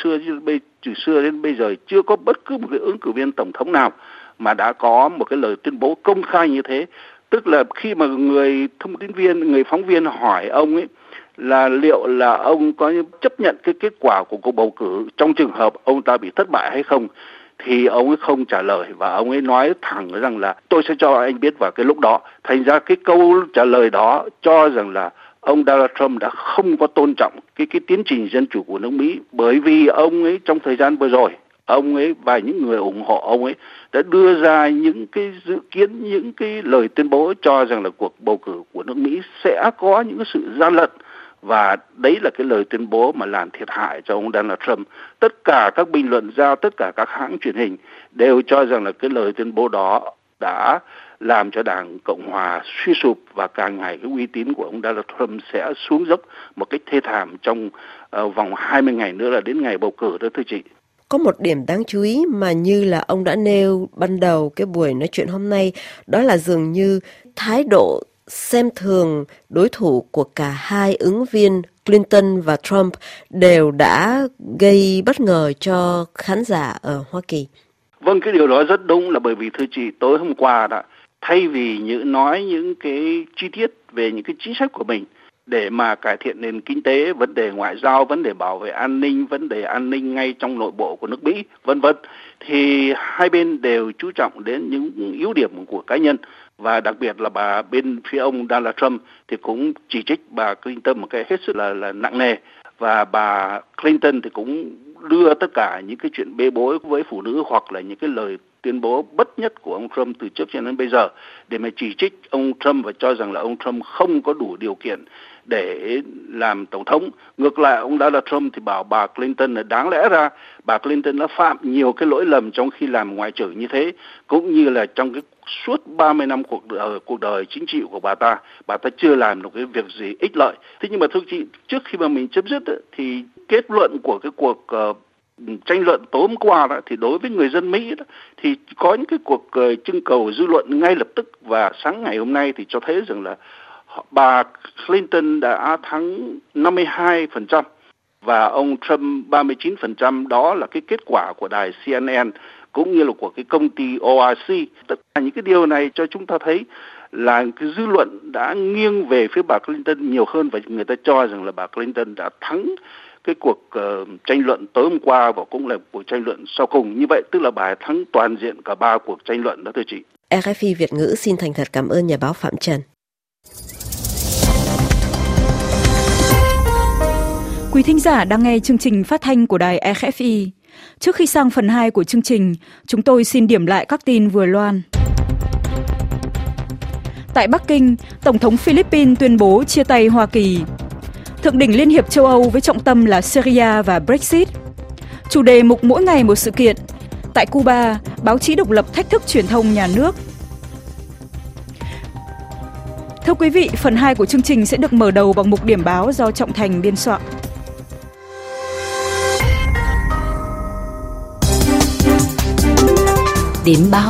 G: xưa đến bây giờ chưa có bất cứ một cái ứng cử viên tổng thống nào mà đã có một cái lời tuyên bố công khai như thế. Tức là khi mà người thông tin viên, người phóng viên hỏi ông ấy là liệu là ông có chấp nhận cái kết quả của cuộc bầu cử trong trường hợp ông ta bị thất bại hay không, thì ông ấy không trả lời và ông ấy nói thẳng rằng là tôi sẽ cho anh biết vào cái lúc đó. Thành ra cái câu trả lời đó cho rằng là ông Donald Trump đã không có tôn trọng cái tiến trình dân chủ của nước Mỹ, bởi vì ông ấy trong thời gian vừa rồi, ông ấy và những người ủng hộ ông ấy đã đưa ra những cái dự kiến, những cái lời tuyên bố cho rằng là cuộc bầu cử của nước Mỹ sẽ có những cái sự gian lận. Và đấy là cái lời tuyên bố mà làm thiệt hại cho ông Donald Trump. Tất cả các bình luận gia, tất cả các hãng truyền hình đều cho rằng là cái lời tuyên bố đó đã làm cho Đảng Cộng Hòa suy sụp, và càng ngày cái uy tín của ông Donald Trump sẽ xuống dốc một cách thê thảm trong vòng 20 ngày nữa là đến ngày bầu cử đó thưa chị.
F: Có một điểm đáng chú ý mà như là ông đã nêu ban đầu cái buổi nói chuyện hôm nay, đó là dường như thái độ xem thường đối thủ của cả hai ứng viên Clinton và Trump đều đã gây bất ngờ cho khán giả ở Hoa Kỳ.
G: Vâng, cái điều đó rất đúng, là bởi vì thưa chị, tối hôm qua đã thay vì nói những cái chi tiết về những cái chính sách của mình để mà cải thiện nền kinh tế, vấn đề ngoại giao, vấn đề bảo vệ an ninh, vấn đề an ninh ngay trong nội bộ của nước Mỹ, vân vân, thì hai bên đều chú trọng đến những yếu điểm của cá nhân. Và đặc biệt là bên phía ông Donald Trump thì cũng chỉ trích bà Clinton một cái hết sức là nặng nề, và bà Clinton thì cũng đưa tất cả những cái chuyện bê bối với phụ nữ hoặc là những cái lời tuyên bố bất nhất của ông Trump từ trước cho đến bây giờ để mà chỉ trích ông Trump và cho rằng là ông Trump không có đủ điều kiện để làm tổng thống. Ngược lại, ông Donald Trump thì bảo bà Clinton là đáng lẽ ra bà Clinton đã phạm nhiều cái lỗi lầm trong khi làm ngoại trưởng như thế, cũng như là trong cái suốt 30 năm cuộc đời chính trị của bà ta chưa làm được cái việc gì ích lợi. Thế nhưng mà thưa chị, trước khi mà mình chấm dứt thì kết luận của cái cuộc tranh luận tối hôm qua đó, thì đối với người dân Mỹ đó, thì có những cái cuộc trưng cầu dư luận ngay lập tức, và sáng ngày hôm nay thì cho thấy rằng là bà Clinton đã thắng 52% và ông Trump 39%. Đó là cái kết quả của đài CNN cũng như là của cái công ty ORC. Tất cả những cái điều này cho chúng ta thấy là cái dư luận đã nghiêng về phía bà Clinton nhiều hơn, và người ta cho rằng là bà Clinton đã thắng cái cuộc tranh luận tối hôm qua và cũng là cuộc tranh luận sau cùng. Như vậy tức là bà thắng toàn diện cả 3 cuộc tranh luận đó thưa chị.
F: RFI Việt ngữ xin thành thật cảm ơn nhà báo Phạm Trần.
C: Quý thính giả đang nghe chương trình phát thanh của đài RFI. Trước khi sang phần 2 của chương trình, chúng tôi xin điểm lại các tin vừa loan. Tại Bắc Kinh, Tổng thống Philippines tuyên bố chia tay Hoa Kỳ. Thượng đỉnh Liên hiệp châu Âu với trọng tâm là Syria và Brexit. Chủ đề mục mỗi ngày một sự kiện. Tại Cuba, báo chí độc lập thách thức truyền thông nhà nước. Thưa quý vị, phần 2 của chương trình sẽ được mở đầu bằng mục điểm báo do Trọng Thành biên soạn.
E: điểm báo.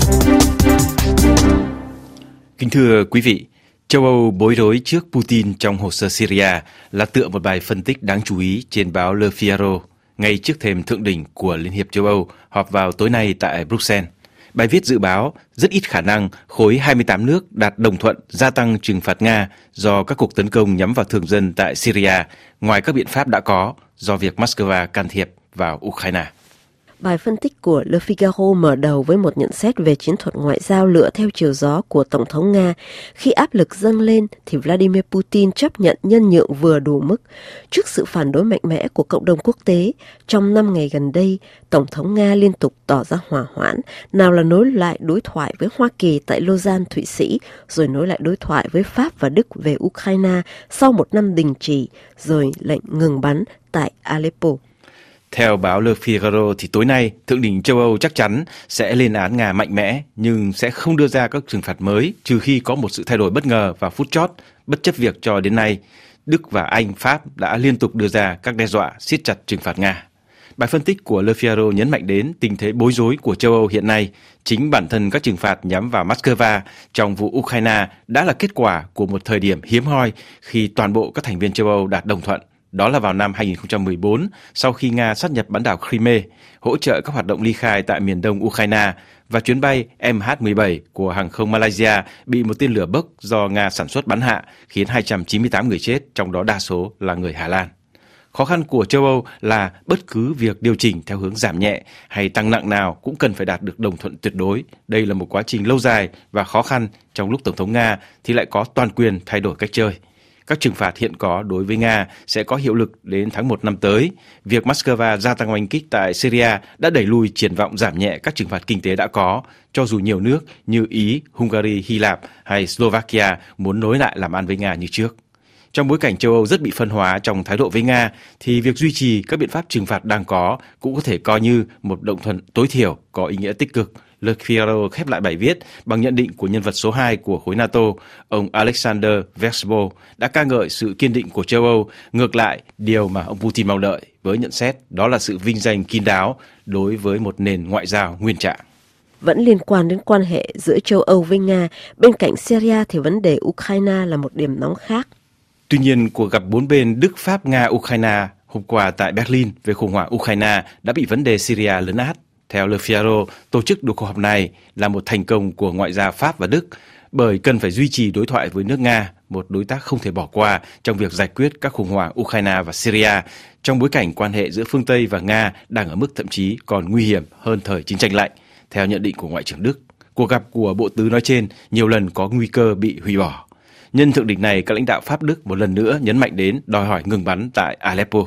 H: Kính thưa quý vị, châu Âu bối rối trước Putin trong hồ sơ Syria là tựa một bài phân tích đáng chú ý trên báo Le Figaro ngay trước thềm thượng đỉnh của Liên hiệp châu Âu họp vào tối nay tại Bruxelles. Bài viết dự báo rất ít khả năng khối 28 nước đạt đồng thuận gia tăng trừng phạt Nga do các cuộc tấn công nhắm vào thường dân tại Syria, ngoài các biện pháp đã có do việc Moscow can thiệp vào Ukraine.
F: Bài phân tích của Le Figaro mở đầu với một nhận xét về chiến thuật ngoại giao lựa theo chiều gió của Tổng thống Nga. Khi áp lực dâng lên thì Vladimir Putin chấp nhận nhân nhượng vừa đủ mức. Trước sự phản đối mạnh mẽ của cộng đồng quốc tế, trong 5 ngày gần đây, Tổng thống Nga liên tục tỏ ra hòa hoãn, nào là nối lại đối thoại với Hoa Kỳ tại Lausanne, Thụy Sĩ, rồi nối lại đối thoại với Pháp và Đức về Ukraine sau một năm đình chỉ, rồi lệnh ngừng bắn tại Aleppo.
H: Theo báo Le Figaro thì tối nay, Thượng đỉnh châu Âu chắc chắn sẽ lên án Nga mạnh mẽ nhưng sẽ không đưa ra các trừng phạt mới trừ khi có một sự thay đổi bất ngờ vào phút chót, bất chấp việc cho đến nay, Đức và Anh, Pháp đã liên tục đưa ra các đe dọa siết chặt trừng phạt Nga. Bài phân tích của Le Figaro nhấn mạnh đến tình thế bối rối của châu Âu hiện nay. Chính bản thân các trừng phạt nhắm vào Moscow trong vụ Ukraine đã là kết quả của một thời điểm hiếm hoi khi toàn bộ các thành viên châu Âu đạt đồng thuận. Đó là vào năm 2014, sau khi Nga sát nhập bán đảo Crimea, hỗ trợ các hoạt động ly khai tại miền đông Ukraine, và chuyến bay MH17 của hàng không Malaysia bị một tên lửa bốc do Nga sản xuất bắn hạ, khiến 298 người chết, trong đó đa số là người Hà Lan. Khó khăn của châu Âu là bất cứ việc điều chỉnh theo hướng giảm nhẹ hay tăng nặng nào cũng cần phải đạt được đồng thuận tuyệt đối. Đây là một quá trình lâu dài và khó khăn, trong lúc Tổng thống Nga thì lại có toàn quyền thay đổi cách chơi. Các trừng phạt hiện có đối với Nga sẽ có hiệu lực đến tháng 1 năm tới. Việc Moscow gia tăng oanh kích tại Syria đã đẩy lùi triển vọng giảm nhẹ các trừng phạt kinh tế đã có, cho dù nhiều nước như Ý, Hungary, Hy Lạp hay Slovakia muốn nối lại làm ăn với Nga như trước. Trong bối cảnh châu Âu rất bị phân hóa trong thái độ với Nga, thì việc duy trì các biện pháp trừng phạt đang có cũng có thể coi như một đồng thuận tối thiểu có ý nghĩa tích cực. Le Figaro khép lại bài viết bằng nhận định của nhân vật số 2 của khối NATO, ông Alexander Veszbo, đã ca ngợi sự kiên định của châu Âu, ngược lại điều mà ông Putin mong đợi, với nhận xét đó là sự vinh danh kín đáo đối với một nền ngoại giao nguyên trạng.
F: Vẫn liên quan đến quan hệ giữa châu Âu với Nga, bên cạnh Syria thì vấn đề Ukraine là một điểm nóng khác.
H: Tuy nhiên, cuộc gặp bốn bên Đức, Pháp, Nga, Ukraine hôm qua tại Berlin về khủng hoảng Ukraine đã bị vấn đề Syria lấn át. Theo Le Figaro, tổ chức được cuộc họp này là một thành công của ngoại giao Pháp và Đức, bởi cần phải duy trì đối thoại với nước Nga, một đối tác không thể bỏ qua trong việc giải quyết các khủng hoảng Ukraine và Syria, trong bối cảnh quan hệ giữa phương Tây và Nga đang ở mức thậm chí còn nguy hiểm hơn thời chiến tranh lạnh. Theo nhận định của Ngoại trưởng Đức, cuộc gặp của bộ tứ nói trên nhiều lần có nguy cơ bị hủy bỏ. Nhân thượng đỉnh này, các lãnh đạo Pháp Đức một lần nữa nhấn mạnh đến đòi hỏi ngừng bắn tại Aleppo.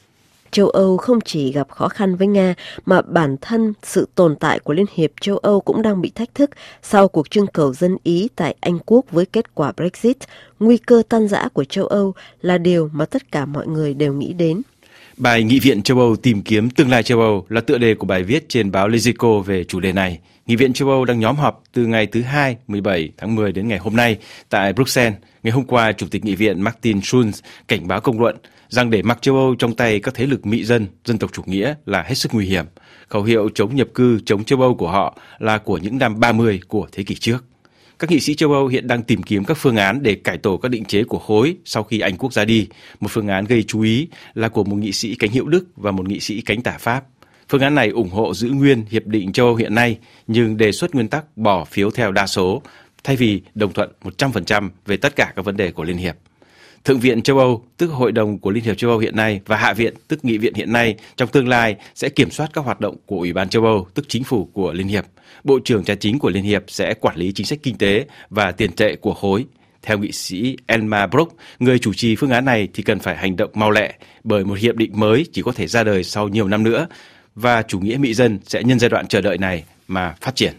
F: Châu Âu không chỉ gặp khó khăn với Nga, mà bản thân sự tồn tại của Liên hiệp châu Âu cũng đang bị thách thức sau cuộc trưng cầu dân Ý tại Anh Quốc với kết quả Brexit. Nguy cơ tan rã của châu Âu là điều mà tất cả mọi người đều nghĩ đến.
H: Bài Nghị viện châu Âu tìm kiếm tương lai châu Âu là tựa đề của bài viết trên báo Lezico về chủ đề này. Nghị viện châu Âu đang nhóm họp từ ngày thứ Hai, 17 tháng 10 đến ngày hôm nay tại Bruxelles. Ngày hôm qua, Chủ tịch Nghị viện Martin Schulz cảnh báo công luận rằng để mặc châu Âu trong tay các thế lực mị dân, dân tộc chủ nghĩa là hết sức nguy hiểm. Khẩu hiệu chống nhập cư, chống châu Âu của họ là của những năm 30 của thế kỷ trước. Các nghị sĩ châu Âu hiện đang tìm kiếm các phương án để cải tổ các định chế của khối sau khi Anh Quốc ra đi. Một phương án gây chú ý là của một nghị sĩ cánh hữu Đức và một nghị sĩ cánh tả Pháp. Phương án này ủng hộ giữ nguyên hiệp định châu Âu hiện nay, nhưng đề xuất nguyên tắc bỏ phiếu theo đa số, thay vì đồng thuận 100% về tất cả các vấn đề của Liên hiệp. Thượng viện châu Âu, tức Hội đồng của Liên hiệp châu Âu hiện nay, và Hạ viện, tức Nghị viện hiện nay, trong tương lai sẽ kiểm soát các hoạt động của Ủy ban châu Âu, tức Chính phủ của Liên hiệp. Bộ trưởng Tài chính của Liên hiệp sẽ quản lý chính sách kinh tế và tiền tệ của khối. Theo nghị sĩ Elmar Brok, người chủ trì phương án này thì cần phải hành động mau lẹ, bởi một hiệp định mới chỉ có thể ra đời sau nhiều năm nữa, và chủ nghĩa mị dân sẽ nhân giai đoạn chờ đợi này mà phát triển.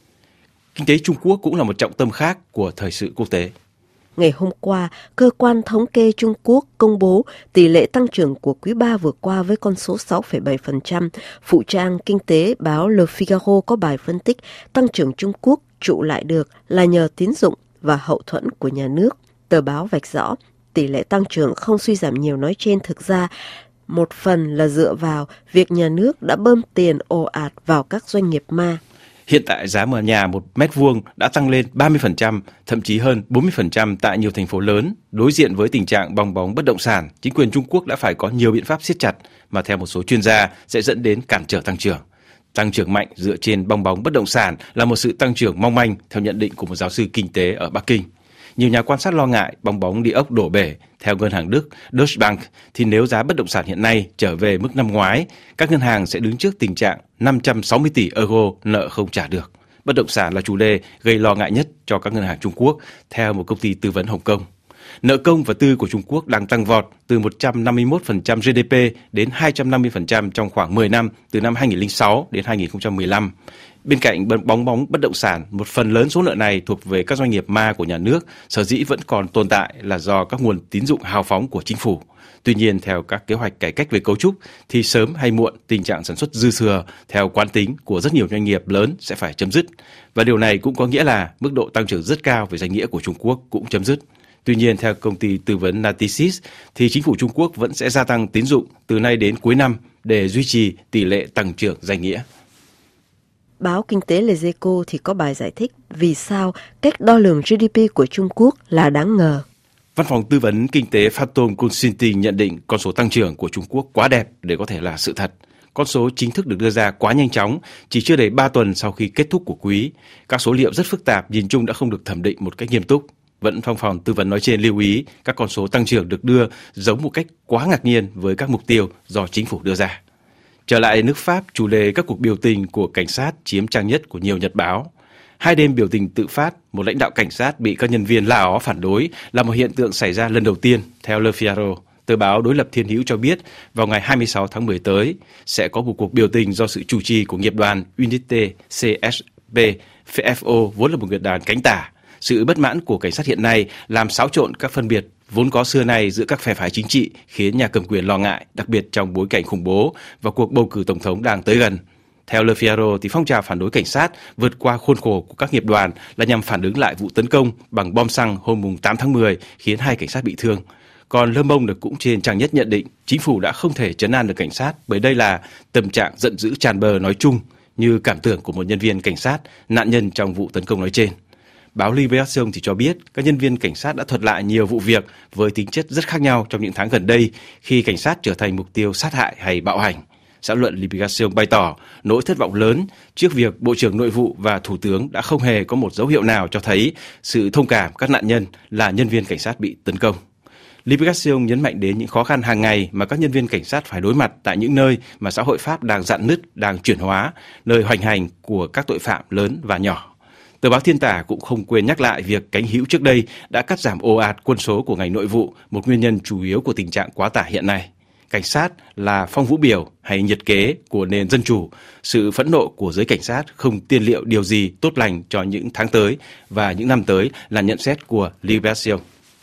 H: Kinh tế Trung Quốc cũng là một trọng tâm khác của thời sự quốc tế.
F: Ngày hôm qua, cơ quan thống kê Trung Quốc công bố tỷ lệ tăng trưởng của quý 3 vừa qua với con số 6,7%. Phụ trang kinh tế báo Le Figaro có bài phân tích tăng trưởng Trung Quốc trụ lại được là nhờ tín dụng và hậu thuẫn của nhà nước. Tờ báo vạch rõ tỷ lệ tăng trưởng không suy giảm nhiều nói trên thực ra một phần là dựa vào việc nhà nước đã bơm tiền ồ ạt vào các doanh nghiệp ma.
H: Hiện tại giá nhà một mét vuông đã tăng lên 30%, thậm chí hơn 40% tại nhiều thành phố lớn. Đối diện với tình trạng bong bóng bất động sản, chính quyền Trung Quốc đã phải có nhiều biện pháp siết chặt mà theo một số chuyên gia sẽ dẫn đến cản trở tăng trưởng. Tăng trưởng mạnh dựa trên bong bóng bất động sản là một sự tăng trưởng mong manh theo nhận định của một giáo sư kinh tế ở Bắc Kinh. Nhiều nhà quan sát lo ngại bong bóng địa ốc đổ bể. Theo ngân hàng Đức Deutsche Bank, thì nếu giá bất động sản hiện nay trở về mức năm ngoái, các ngân hàng sẽ đứng trước tình trạng 560 tỷ euro nợ không trả được. Bất động sản là chủ đề gây lo ngại nhất cho các ngân hàng Trung Quốc, theo một công ty tư vấn Hồng Kông. Nợ công và tư của Trung Quốc đang tăng vọt từ 151% GDP đến 250% trong khoảng 10 năm, từ năm 2006 đến 2015. Bên cạnh bong bóng bất động sản, một phần lớn số nợ này thuộc về các doanh nghiệp ma của nhà nước, sở dĩ vẫn còn tồn tại là do các nguồn tín dụng hào phóng của chính phủ. Tuy nhiên, theo các kế hoạch cải cách về cấu trúc, thì sớm hay muộn tình trạng sản xuất dư thừa theo quán tính của rất nhiều doanh nghiệp lớn sẽ phải chấm dứt. Và điều này cũng có nghĩa là mức độ tăng trưởng rất cao về danh nghĩa của Trung Quốc cũng chấm dứt. Tuy nhiên, theo công ty tư vấn Natixis, thì chính phủ Trung Quốc vẫn sẽ gia tăng tín dụng từ nay đến cuối năm để duy trì tỷ lệ tăng trưởng danh nghĩa.
F: Báo Kinh tế Les Echos thì có bài giải thích vì sao cách đo lường GDP của Trung Quốc là đáng ngờ.
H: Văn phòng tư vấn kinh tế Phantom Consulting nhận định con số tăng trưởng của Trung Quốc quá đẹp để có thể là sự thật. Con số chính thức được đưa ra quá nhanh chóng, chỉ chưa đầy 3 tuần sau khi kết thúc của quý. Các số liệu rất phức tạp, nhìn chung đã không được thẩm định một cách nghiêm túc. Vẫn văn phòng tư vấn nói trên lưu ý các con số tăng trưởng được đưa giống một cách quá ngạc nhiên với các mục tiêu do chính phủ đưa ra. Trở lại nước Pháp, chủ đề các cuộc biểu tình của cảnh sát chiếm trang nhất của nhiều nhật báo. 2 đêm biểu tình tự phát, một lãnh đạo cảnh sát bị các nhân viên la ó phản đối là một hiện tượng xảy ra lần đầu tiên, theo Le Figaro. Tờ báo đối lập Thiên hữu cho biết vào ngày 26 tháng 10 tới sẽ có một cuộc biểu tình do sự chủ trì của nghiệp đoàn Unité CSP FO, vốn là một nghiệp đoàn cánh tả. Sự bất mãn của cảnh sát hiện nay làm xáo trộn các phân biệt vốn có xưa nay giữa các phe phái chính trị, khiến nhà cầm quyền lo ngại, đặc biệt trong bối cảnh khủng bố và cuộc bầu cử tổng thống đang tới gần. Theo Le Figaro, thì phong trào phản đối cảnh sát vượt qua khuôn khổ của các nghiệp đoàn là nhằm phản ứng lại vụ tấn công bằng bom xăng hôm 8 tháng 10 khiến 2 cảnh sát bị thương. Còn Le Monde cũng trên trang nhất nhận định chính phủ đã không thể trấn an được cảnh sát bởi đây là tâm trạng giận dữ tràn bờ nói chung, như cảm tưởng của một nhân viên cảnh sát, nạn nhân trong vụ tấn công nói trên. Báo Libération thì cho biết các nhân viên cảnh sát đã thuật lại nhiều vụ việc với tính chất rất khác nhau trong những tháng gần đây khi cảnh sát trở thành mục tiêu sát hại hay bạo hành. Xã luận Libération bày tỏ nỗi thất vọng lớn trước việc Bộ trưởng Nội vụ và Thủ tướng đã không hề có một dấu hiệu nào cho thấy sự thông cảm các nạn nhân là nhân viên cảnh sát bị tấn công. Libération nhấn mạnh đến những khó khăn hàng ngày mà các nhân viên cảnh sát phải đối mặt tại những nơi mà xã hội Pháp đang rạn nứt, đang chuyển hóa, nơi hoành hành của các tội phạm lớn và nhỏ. Tờ báo Thiên Tả cũng không quên nhắc lại việc cánh hữu trước đây đã cắt giảm ồ ạt quân số của ngành nội vụ, một nguyên nhân chủ yếu của tình trạng quá tải hiện nay. Cảnh sát là phong vũ biểu hay nhiệt kế của nền dân chủ, sự phẫn nộ của giới cảnh sát không tiên liệu điều gì tốt lành cho những tháng tới và những năm tới là nhận xét của Libération.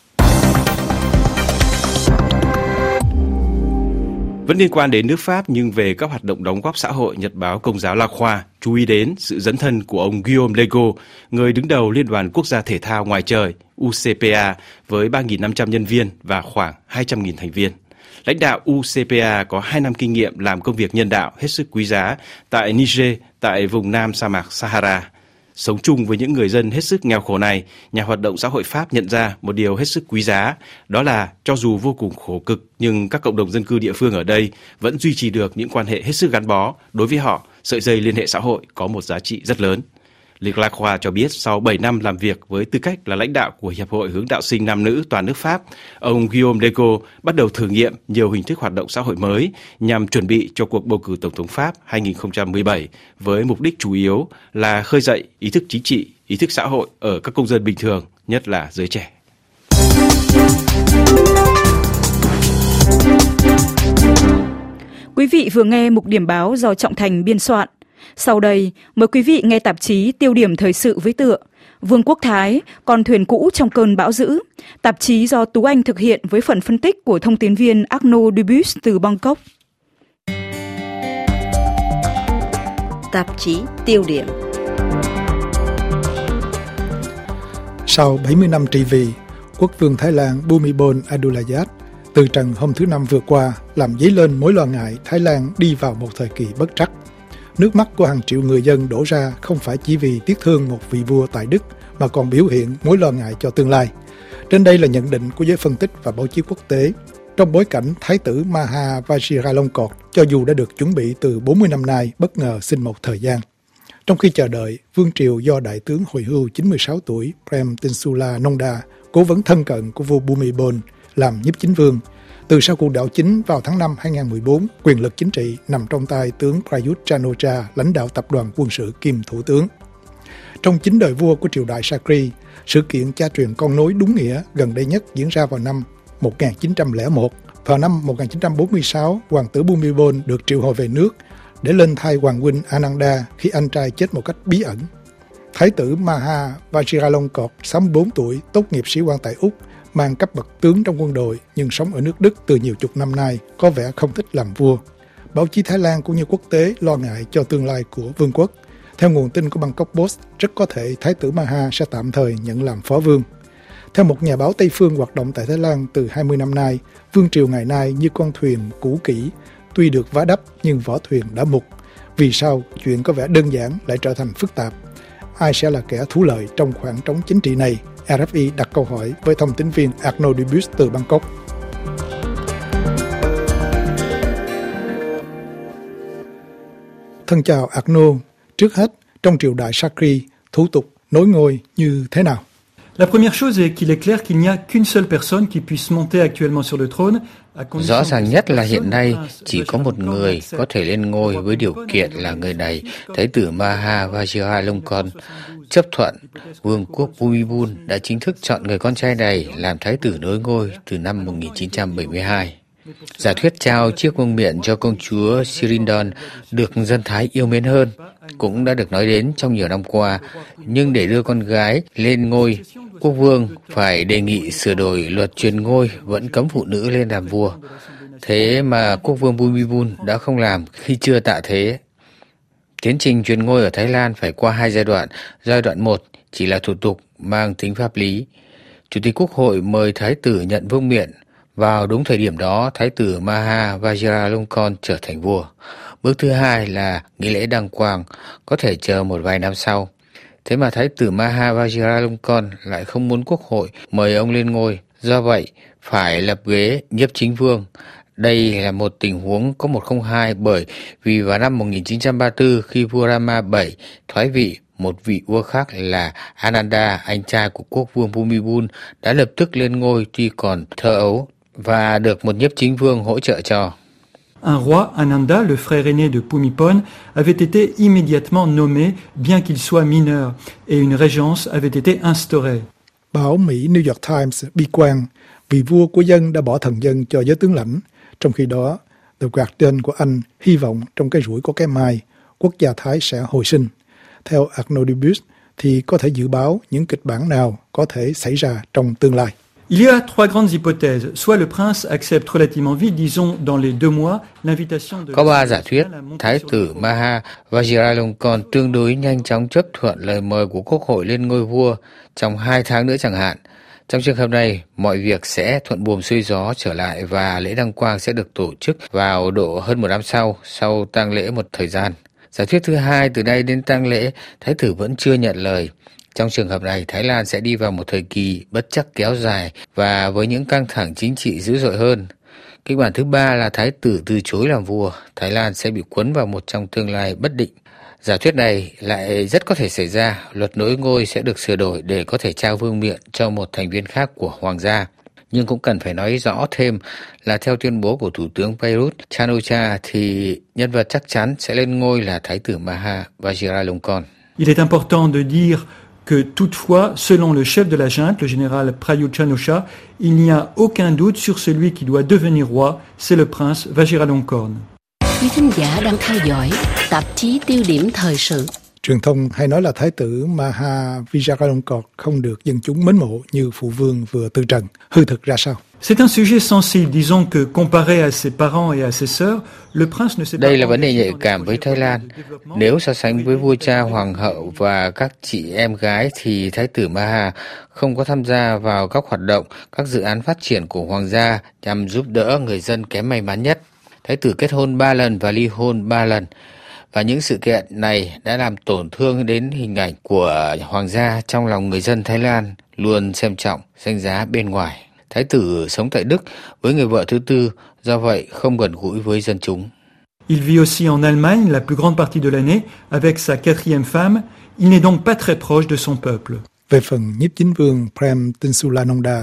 H: Vẫn liên quan đến nước Pháp nhưng về các hoạt động đóng góp xã hội, nhật báo Công giáo La Croix chú ý đến sự dấn thân của ông Guillaume Legault, người đứng đầu Liên đoàn Quốc gia Thể thao Ngoài trời UCPA với 3.500 nhân viên và khoảng 200.000 thành viên. Lãnh đạo UCPA có 2 năm kinh nghiệm làm công việc nhân đạo hết sức quý giá tại Niger, tại vùng Nam sa mạc Sahara. Sống chung với những người dân hết sức nghèo khổ này, nhà hoạt động xã hội Pháp nhận ra một điều hết sức quý giá, đó là cho dù vô cùng khổ cực nhưng các cộng đồng dân cư địa phương ở đây vẫn duy trì được những quan hệ hết sức gắn bó. Đối với họ, sợi dây liên hệ xã hội có một giá trị rất lớn. La Croix cho biết sau 7 năm làm việc với tư cách là lãnh đạo của Hiệp hội Hướng đạo sinh nam nữ toàn nước Pháp, ông Guillaume Legault bắt đầu thử nghiệm nhiều hình thức hoạt động xã hội mới nhằm chuẩn bị cho cuộc bầu cử Tổng thống Pháp 2017 với mục đích chủ yếu là khơi dậy ý thức chính trị, ý thức xã hội ở các công dân bình thường, nhất là giới trẻ.
C: Quý vị vừa nghe mục điểm báo do Trọng Thành biên soạn. Sau đây, mời quý vị nghe tạp chí Tiêu điểm thời sự với tựa Vương quốc Thái, con thuyền cũ trong cơn bão dữ. Tạp chí do Tú Anh thực hiện với phần phân tích của thông tín viên Arnaud Dubus từ Bangkok.
F: Tạp chí Tiêu điểm.
I: Sau 70 năm trị vì, quốc vương Thái Lan Bhumibol Adulyadej từ trần hôm thứ Năm vừa qua làm dấy lên mối lo ngại Thái Lan đi vào một thời kỳ bất trắc. Nước mắt của hàng triệu người dân đổ ra không phải chỉ vì tiếc thương một vị vua tại Đức, mà còn biểu hiện mối lo ngại cho tương lai. Trên đây là nhận định của giới phân tích và báo chí quốc tế. Trong bối cảnh Thái tử Maha Vajiralongkorn, cho dù đã được chuẩn bị từ 40 năm nay, bất ngờ xin một thời gian. Trong khi chờ đợi, vương triều do đại tướng hồi hưu 96 tuổi Prem Tinsula Nonda, cố vấn thân cận của vua Bhumibol, làm nhiếp chính vương. Từ sau cuộc đảo chính vào tháng 5 2014, quyền lực chính trị nằm trong tay tướng Prayut Chan-o-cha, lãnh đạo tập đoàn quân sự kiêm thủ tướng. Trong 9 đời vua của triều đại Sakri, sự kiện cha truyền con nối đúng nghĩa gần đây nhất diễn ra vào năm 1901. Vào năm 1946, hoàng tử Bhumibol được triệu hồi về nước để lên thay hoàng huynh Ananda khi anh trai chết một cách bí ẩn. Thái tử Maha Vajiralongkorn, 64 tuổi, tốt nghiệp sĩ quan tại Úc, mang cấp bậc tướng trong quân đội nhưng sống ở nước Đức từ nhiều chục năm nay, có vẻ không thích làm vua. Báo chí Thái Lan cũng như quốc tế lo ngại cho tương lai của vương quốc. Theo nguồn tin của Bangkok Post, rất có thể Thái tử Maha sẽ tạm thời nhận làm phó vương. Theo một nhà báo Tây phương hoạt động tại Thái Lan từ 20 năm nay, vương triều ngày nay như con thuyền cũ kỹ, tuy được vá đắp nhưng vỏ thuyền đã mục. Vì sao chuyện có vẻ đơn giản lại trở thành phức tạp? Ai sẽ là kẻ thú lợi trong khoảng trống chính trị này? RFI đặt câu hỏi với thông tín viên Arnaud Dubus từ Bangkok. Thân chào Arnaud. Trước hết, trong triều đại Sakri, thủ tục nối ngôi như thế nào?
J: La première chose est qu'il est clair qu'il n'y a qu'une seule personne qui puisse monter actuellement sur le trône.
K: Rõ ràng nhất là hiện nay chỉ có một người có thể lên ngôi với điều kiện là người này, Thái tử Maha Vajiralongkorn, chấp thuận. Vương quốc Bhumibol đã chính thức chọn người con trai này làm thái tử nối ngôi từ năm 1972. Giả thuyết trao chiếc vương miện cho công chúa Sirindon được dân Thái yêu mến hơn cũng đã được nói đến trong nhiều năm qua, nhưng để đưa con gái lên ngôi, quốc vương phải đề nghị sửa đổi luật truyền ngôi vẫn cấm phụ nữ lên làm vua. Thế mà quốc vương Bhumibol đã không làm khi chưa tạ thế. Tiến trình truyền ngôi ở Thái Lan phải qua 2 giai đoạn. Giai đoạn 1 chỉ là thủ tục mang tính pháp lý. Chủ tịch Quốc hội mời thái tử nhận vương miện. Vào đúng thời điểm đó, thái tử Maha Vajiralongkorn trở thành vua. Bước thứ 2 là nghi lễ đăng quang, có thể chờ một vài năm sau. Thế mà thái tử Maha Vajiralongkorn lại không muốn quốc hội mời ông lên ngôi. Do vậy, phải lập ghế nhiếp chính vương. Đây là một tình huống có 102 bởi vì vào năm 1934 khi vua Rama VII thoái vị, một vị vua khác là Ananda, anh trai của quốc vương Bhumibol, đã lập tức lên ngôi tuy còn thơ ấu và được một nhiếp chính vương hỗ trợ cho.
J: Un roi, Ananda, le frère aîné de Bhumibol, avait été immédiatement nommé bien qu'il soit mineur et une régence avait été instaurée.
I: Báo Mỹ New York Times bi quan, vị vua của dân đã bỏ thần dân cho giới tướng lãnh. Trong khi đó, The Guardian của Anh hy vọng trong cái rủi có cái mai, quốc gia Thái sẽ hồi sinh. Theo Arnaud Dubus thì có thể dự báo những kịch bản nào có thể xảy ra trong tương lai.
J: Il y a 3 grandes hypothèses. Soit le prince accepte relativement vite, disons dans les 2 mois, l'invitation de...
K: Có 3 giả thuyết. Thái tử Maha Vajiralongkorn tương đối nhanh chóng chấp thuận lời mời của quốc hội lên ngôi vua trong 2 tháng nữa chẳng hạn. Trong trường hợp này, mọi việc sẽ thuận buồm xuôi gió trở lại và lễ đăng quang sẽ được tổ chức vào độ hơn 1 năm sau tang lễ một thời gian. Giả thuyết thứ 2, từ nay đến tang lễ, thái tử vẫn chưa nhận lời. Trong trường hợp này, Thái Lan sẽ đi vào một thời kỳ bất chắc kéo dài và với những căng thẳng chính trị dữ dội hơn. Kịch bản thứ 3 là thái tử từ chối làm vua, Thái Lan sẽ bị cuốn vào một trong tương lai bất định. Giả thuyết này lại rất có thể xảy ra, luật nối ngôi sẽ được sửa đổi để có thể trao vương miện cho một thành viên khác của hoàng gia. Nhưng cũng cần phải nói rõ thêm là theo tuyên bố của Thủ tướng Prayut Chan-o-cha thì nhân vật chắc chắn sẽ lên ngôi là thái tử Maha Vajiralongkorn.
J: Il est important de dire que toutefois, selon le chef de la junte, le général Prayut Chan-o-cha, il n'y a aucun doute sur celui qui doit devenir roi, c'est le prince Vajiralongkorn.
E: Quý thính giả đang theo dõi tạp chí Tiêu điểm thời sự.
I: Truyền thông hay nói là thái tử Maha Vajiralongkorn không được dân chúng mến mộ như phụ vương vừa từ trần. Hư thực ra sao?
J: C'est un sujet sensible, disons que comparé à ses parents et à ses sœurs, le prince ne s'est pas...
K: Đây là vấn đề nhạy cảm với Thái Lan. Nếu so sánh với vua cha, hoàng hậu và các chị em gái thì thái tử Maha không có tham gia vào các hoạt động, các dự án phát triển của hoàng gia nhằm giúp đỡ người dân kém may mắn nhất. Thái tử kết hôn 3 lần và ly hôn 3 lần. Và những sự kiện này đã làm tổn thương đến hình ảnh của hoàng gia trong lòng người dân Thái Lan luôn xem trọng danh giá bên ngoài. Thái tử sống tại Đức với người vợ thứ tư, do vậy không gần gũi với dân chúng.
J: Il vit aussi en Allemagne la plus grande partie de l'année avec sa quatrième femme. Il n'est donc pas très proche de son peuple.
I: Về phần nhiếp chính vương Prem Tinsulanonda,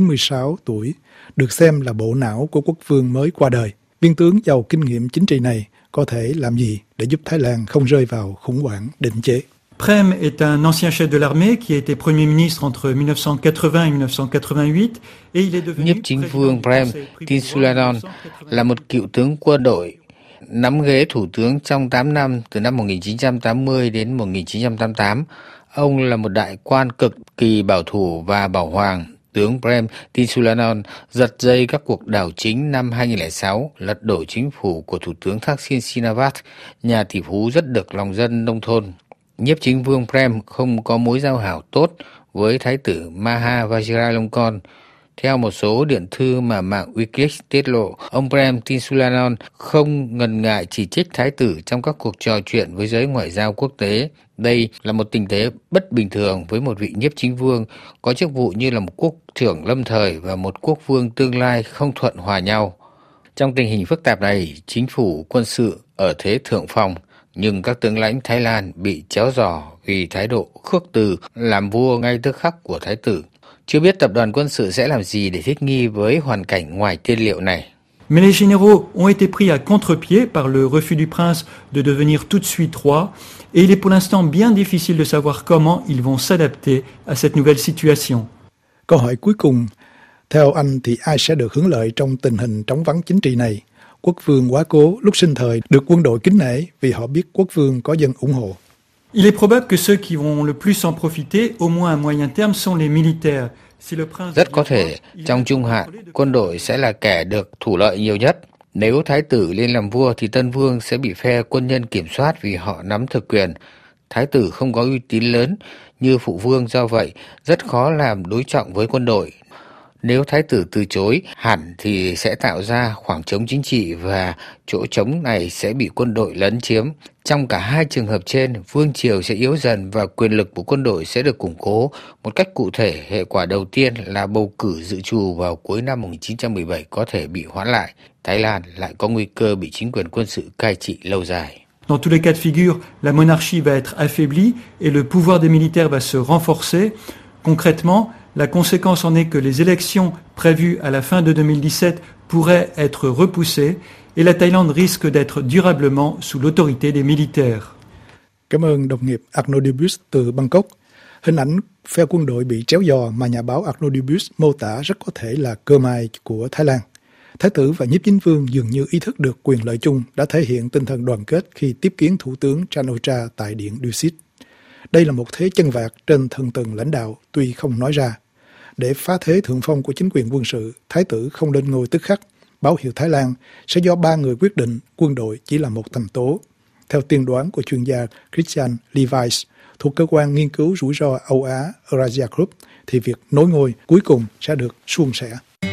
I: 96 tuổi, được xem là bộ não của quốc vương mới qua đời. Viên tướng giàu kinh nghiệm chính trị này có thể làm gì để giúp Thái Lan không rơi vào khủng hoảng định chế?
J: Prem est un ancien chef de l'armée qui a été premier ministre entre 1980 et 1988 et il est devenu
K: nhiếp chính vương Prem Tinsulanon là một cựu tướng quân đội, nắm ghế thủ tướng trong 8 năm từ năm 1980 đến 1988. Ông là một đại quan cực kỳ bảo thủ và bảo hoàng. Tướng Prem Tinsulanon giật dây các cuộc đảo chính năm 2006, lật đổ chính phủ của Thủ tướng Thaksin Shinawatra, nhà tỷ phú rất được lòng dân nông thôn. Nhiếp chính vương Prem không có mối giao hảo tốt với Thái tử Maha Vajiralongkorn. Theo một số điện thư mà mạng Wikileaks tiết lộ, ông Prem Tinsulanon không ngần ngại chỉ trích Thái tử trong các cuộc trò chuyện với giới ngoại giao quốc tế. Đây là một tình thế bất bình thường với một vị nhiếp chính vương có chức vụ như là một quốc trưởng lâm thời và một quốc vương tương lai không thuận hòa nhau. Trong tình hình phức tạp này, chính phủ quân sự ở thế thượng phong, nhưng các tướng lãnh Thái Lan bị chéo giò vì thái độ khước từ làm vua ngay tức khắc của Thái tử. Chưa biết tập đoàn quân sự sẽ làm gì để thích nghi với hoàn cảnh ngoài tiên liệu này.
J: Mais les généraux ont été pris à contre-pied par le refus du prince de devenir tout de suite roi et il est pour l'instant bien difficile de savoir comment ils vont s'adapter à cette nouvelle situation.
I: Câu hỏi cuối cùng, theo anh thì ai sẽ được hưởng lợi trong tình hình trống vắng chính trị này? Quốc vương quá cố lúc sinh thời được quân đội kính nể vì họ biết quốc vương có dân ủng hộ.
J: Il est probable que ceux qui vont le plus en profiter, au moins à moyen terme, sont les militaires.
K: Rất có thể, trong trung hạn, quân đội sẽ là kẻ được thủ lợi nhiều nhất. Nếu Thái tử lên làm vua thì Tân Vương sẽ bị phe quân nhân kiểm soát vì họ nắm thực quyền. Thái tử không có uy tín lớn như phụ vương, do vậy rất khó làm đối trọng với quân đội. Nếu Thái tử từ chối hẳn thì sẽ tạo ra khoảng trống chính trị và chỗ trống này sẽ bị quân đội lấn chiếm. Trong cả hai trường hợp trên, vương triều sẽ yếu dần và quyền lực của quân đội sẽ được củng cố. Một cách cụ thể, hệ quả đầu tiên là bầu cử dự trù vào cuối năm 1917 có thể bị hoãn lại. Thái Lan lại có nguy cơ bị chính quyền quân sự cai trị lâu dài.
J: Dans tous les cas de figure, la monarchie va être affaiblie et le pouvoir des militaires va se renforcer. Concrètement, la conséquence en est que les élections prévues à la fin de 2017 pourraient être repoussées et la Thaïlande risque d'être durablement sous l'autorité des militaires.
I: Cảm ơn đồng nghiệp Arnodibus từ Bangkok. Hình ảnh phe quân đội bị tréo giò mà nhà báo Arnodibus mô tả rất có thể là cơ may của Thái Lan. Thái tử và nhiếp chính vương dường như ý thức được quyền lợi chung đã thể hiện tinh thần đoàn kết khi tiếp kiến Thủ tướng Chan O-cha tại Điện Dusit. Đây là một thế chân vạc trên thân tầng lãnh đạo tuy không nói ra. Để phá thế thượng phong của chính quyền quân sự, Thái tử không lên ngôi tức khắc. Báo hiệu Thái Lan sẽ do 3 người quyết định, quân đội chỉ là một thành tố. Theo tiên đoán của chuyên gia Christian Levice thuộc cơ quan nghiên cứu rủi ro Âu Á Eurasia Group, thì việc nối ngôi cuối cùng sẽ được suôn sẻ.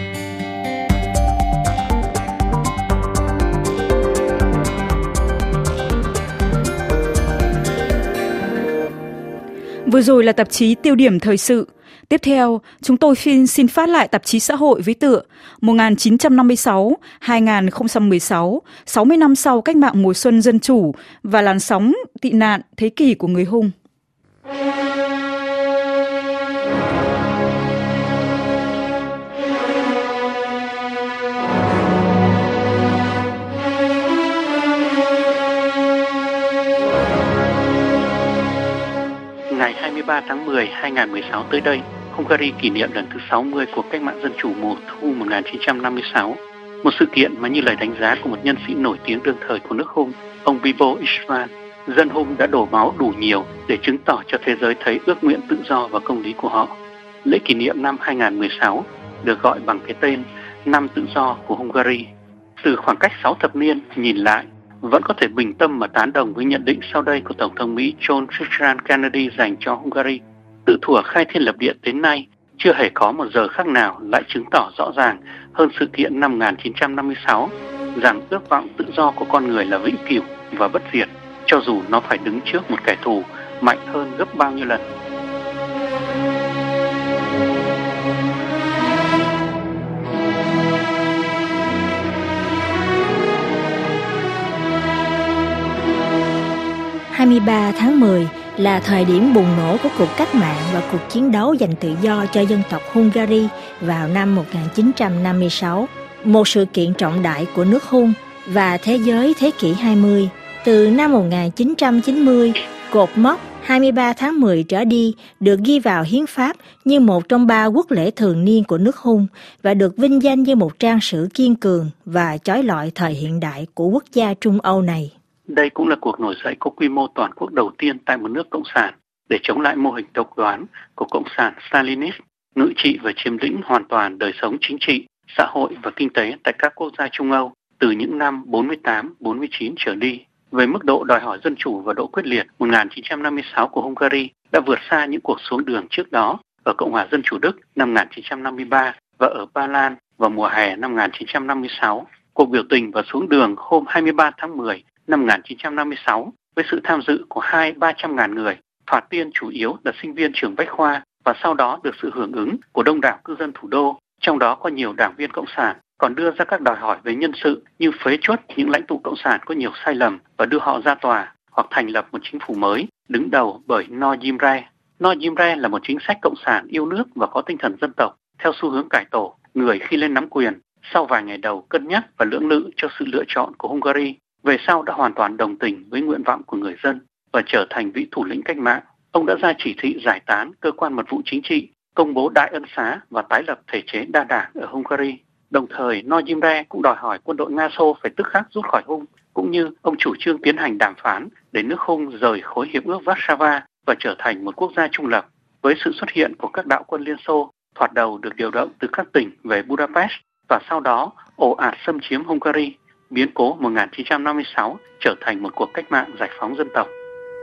C: Vừa rồi là tạp chí Tiêu điểm thời sự. Tiếp theo, chúng tôi xin phát lại tạp chí xã hội với tựa 1956-2016, 60 năm sau cách mạng mùa xuân dân chủ và làn sóng tị nạn thế kỷ của người Hung.
G: Ngày 23 tháng 10, 2016 tới đây, Hungary kỷ niệm lần thứ 60 cuộc cách mạng dân chủ mùa thu 1956. Một sự kiện mà như lời đánh giá của một nhân sĩ nổi tiếng đương thời của nước Hung, ông Bibo István, dân Hung đã đổ máu đủ nhiều để chứng tỏ cho thế giới thấy ước nguyện tự do và công lý của họ. Lễ kỷ niệm năm 2016 được gọi bằng cái tên Năm Tự do của Hungary. Từ khoảng cách 6 thập niên nhìn lại, vẫn có thể bình tâm mà tán đồng với nhận định sau đây của Tổng thống Mỹ John Fitzgerald Kennedy dành cho Hungary. Tự thuở khai thiên lập địa đến nay, chưa hề có một giờ khắc nào lại chứng tỏ rõ ràng hơn sự kiện năm 1956 rằng ước vọng tự do của con người là vĩnh cửu và bất diệt. cho dù nó phải đứng trước một kẻ thù mạnh hơn gấp bao nhiêu lần.
A: Ngày 23 tháng 10 là thời điểm bùng nổ của cuộc cách mạng và cuộc chiến đấu giành tự do cho dân tộc Hungary vào năm 1956, một sự kiện trọng đại của nước Hun và thế giới thế kỷ 20. Từ năm 1990, cột mốc 23 tháng 10 trở đi được ghi vào hiến pháp như một trong 3 quốc lễ thường niên của nước Hun và được vinh danh như một trang sử kiên cường và chói lọi thời hiện đại của quốc gia Trung Âu này.
G: Đây cũng là cuộc nổi dậy có quy mô toàn quốc đầu tiên tại một nước cộng sản để chống lại mô hình độc đoán của cộng sản Stalinist, ngự trị và chiếm lĩnh hoàn toàn đời sống chính trị, xã hội và kinh tế tại các quốc gia Trung Âu từ những năm 48-49 trở đi. Về mức độ đòi hỏi dân chủ và độ quyết liệt, 1956 của Hungary đã vượt xa những cuộc xuống đường trước đó ở Cộng hòa Dân chủ Đức năm 1953 và ở Ba Lan vào mùa hè năm 1956. Cuộc biểu tình và xuống đường hôm 23 tháng 10 năm 1956 với sự tham dự của 200-300 ngàn người, thoạt tiên chủ yếu là sinh viên trường Bách khoa và sau đó được sự hưởng ứng của đông đảo cư dân thủ đô, trong đó có nhiều đảng viên cộng sản, còn đưa ra các đòi hỏi về nhân sự như phế truất những lãnh tụ cộng sản có nhiều sai lầm và đưa họ ra tòa, hoặc thành lập một chính phủ mới đứng đầu bởi No Imre. No Imre là một chính sách cộng sản yêu nước và có tinh thần dân tộc, theo xu hướng cải tổ người khi lên nắm quyền. Sau vài ngày đầu cân nhắc và lưỡng lự cho sự lựa chọn của Hungary, về sau đã hoàn toàn đồng tình với nguyện vọng của người dân và trở thành vị thủ lĩnh cách mạng. Ông đã ra chỉ thị giải tán cơ quan mật vụ chính trị, công bố đại ân xá và tái lập thể chế đa đảng ở Hungary. Đồng thời, No Imre cũng đòi hỏi quân đội Nga Xô phải tức khắc rút khỏi Hun, cũng như ông chủ trương tiến hành đàm phán để nước Hun rời khối hiệp ước Warsaw và trở thành một quốc gia trung lập. Với sự xuất hiện của các đạo quân Liên Xô, thoạt đầu được điều động từ các tỉnh về Budapest và sau đó ồ ạt xâm chiếm Hungary, biến cố 1956 trở thành một cuộc cách mạng giải phóng dân tộc.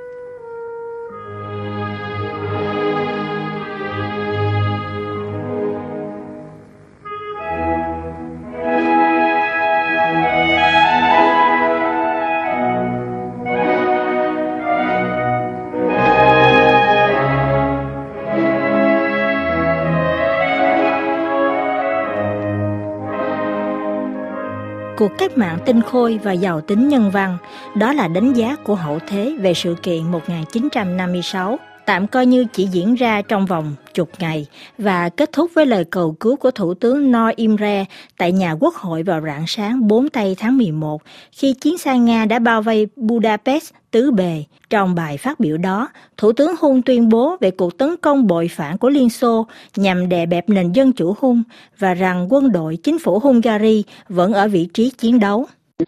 A: Cuộc cách mạng tinh khôi và giàu tính nhân văn, đó là đánh giá của hậu thế về sự kiện 1956, tạm coi như chỉ diễn ra trong vòng chục ngày và kết thúc với lời cầu cứu của Thủ tướng No Imre tại nhà Quốc hội vào rạng sáng 4 tây tháng 11, khi chiến xa Nga đã bao vây Budapest tứ bề. Trong bài phát biểu đó, Thủ tướng Hun tuyên bố về cuộc tấn công bội phản của Liên Xô nhằm đè bẹp nền dân chủ Hun và rằng quân đội chính phủ Hungary vẫn ở vị trí chiến đấu.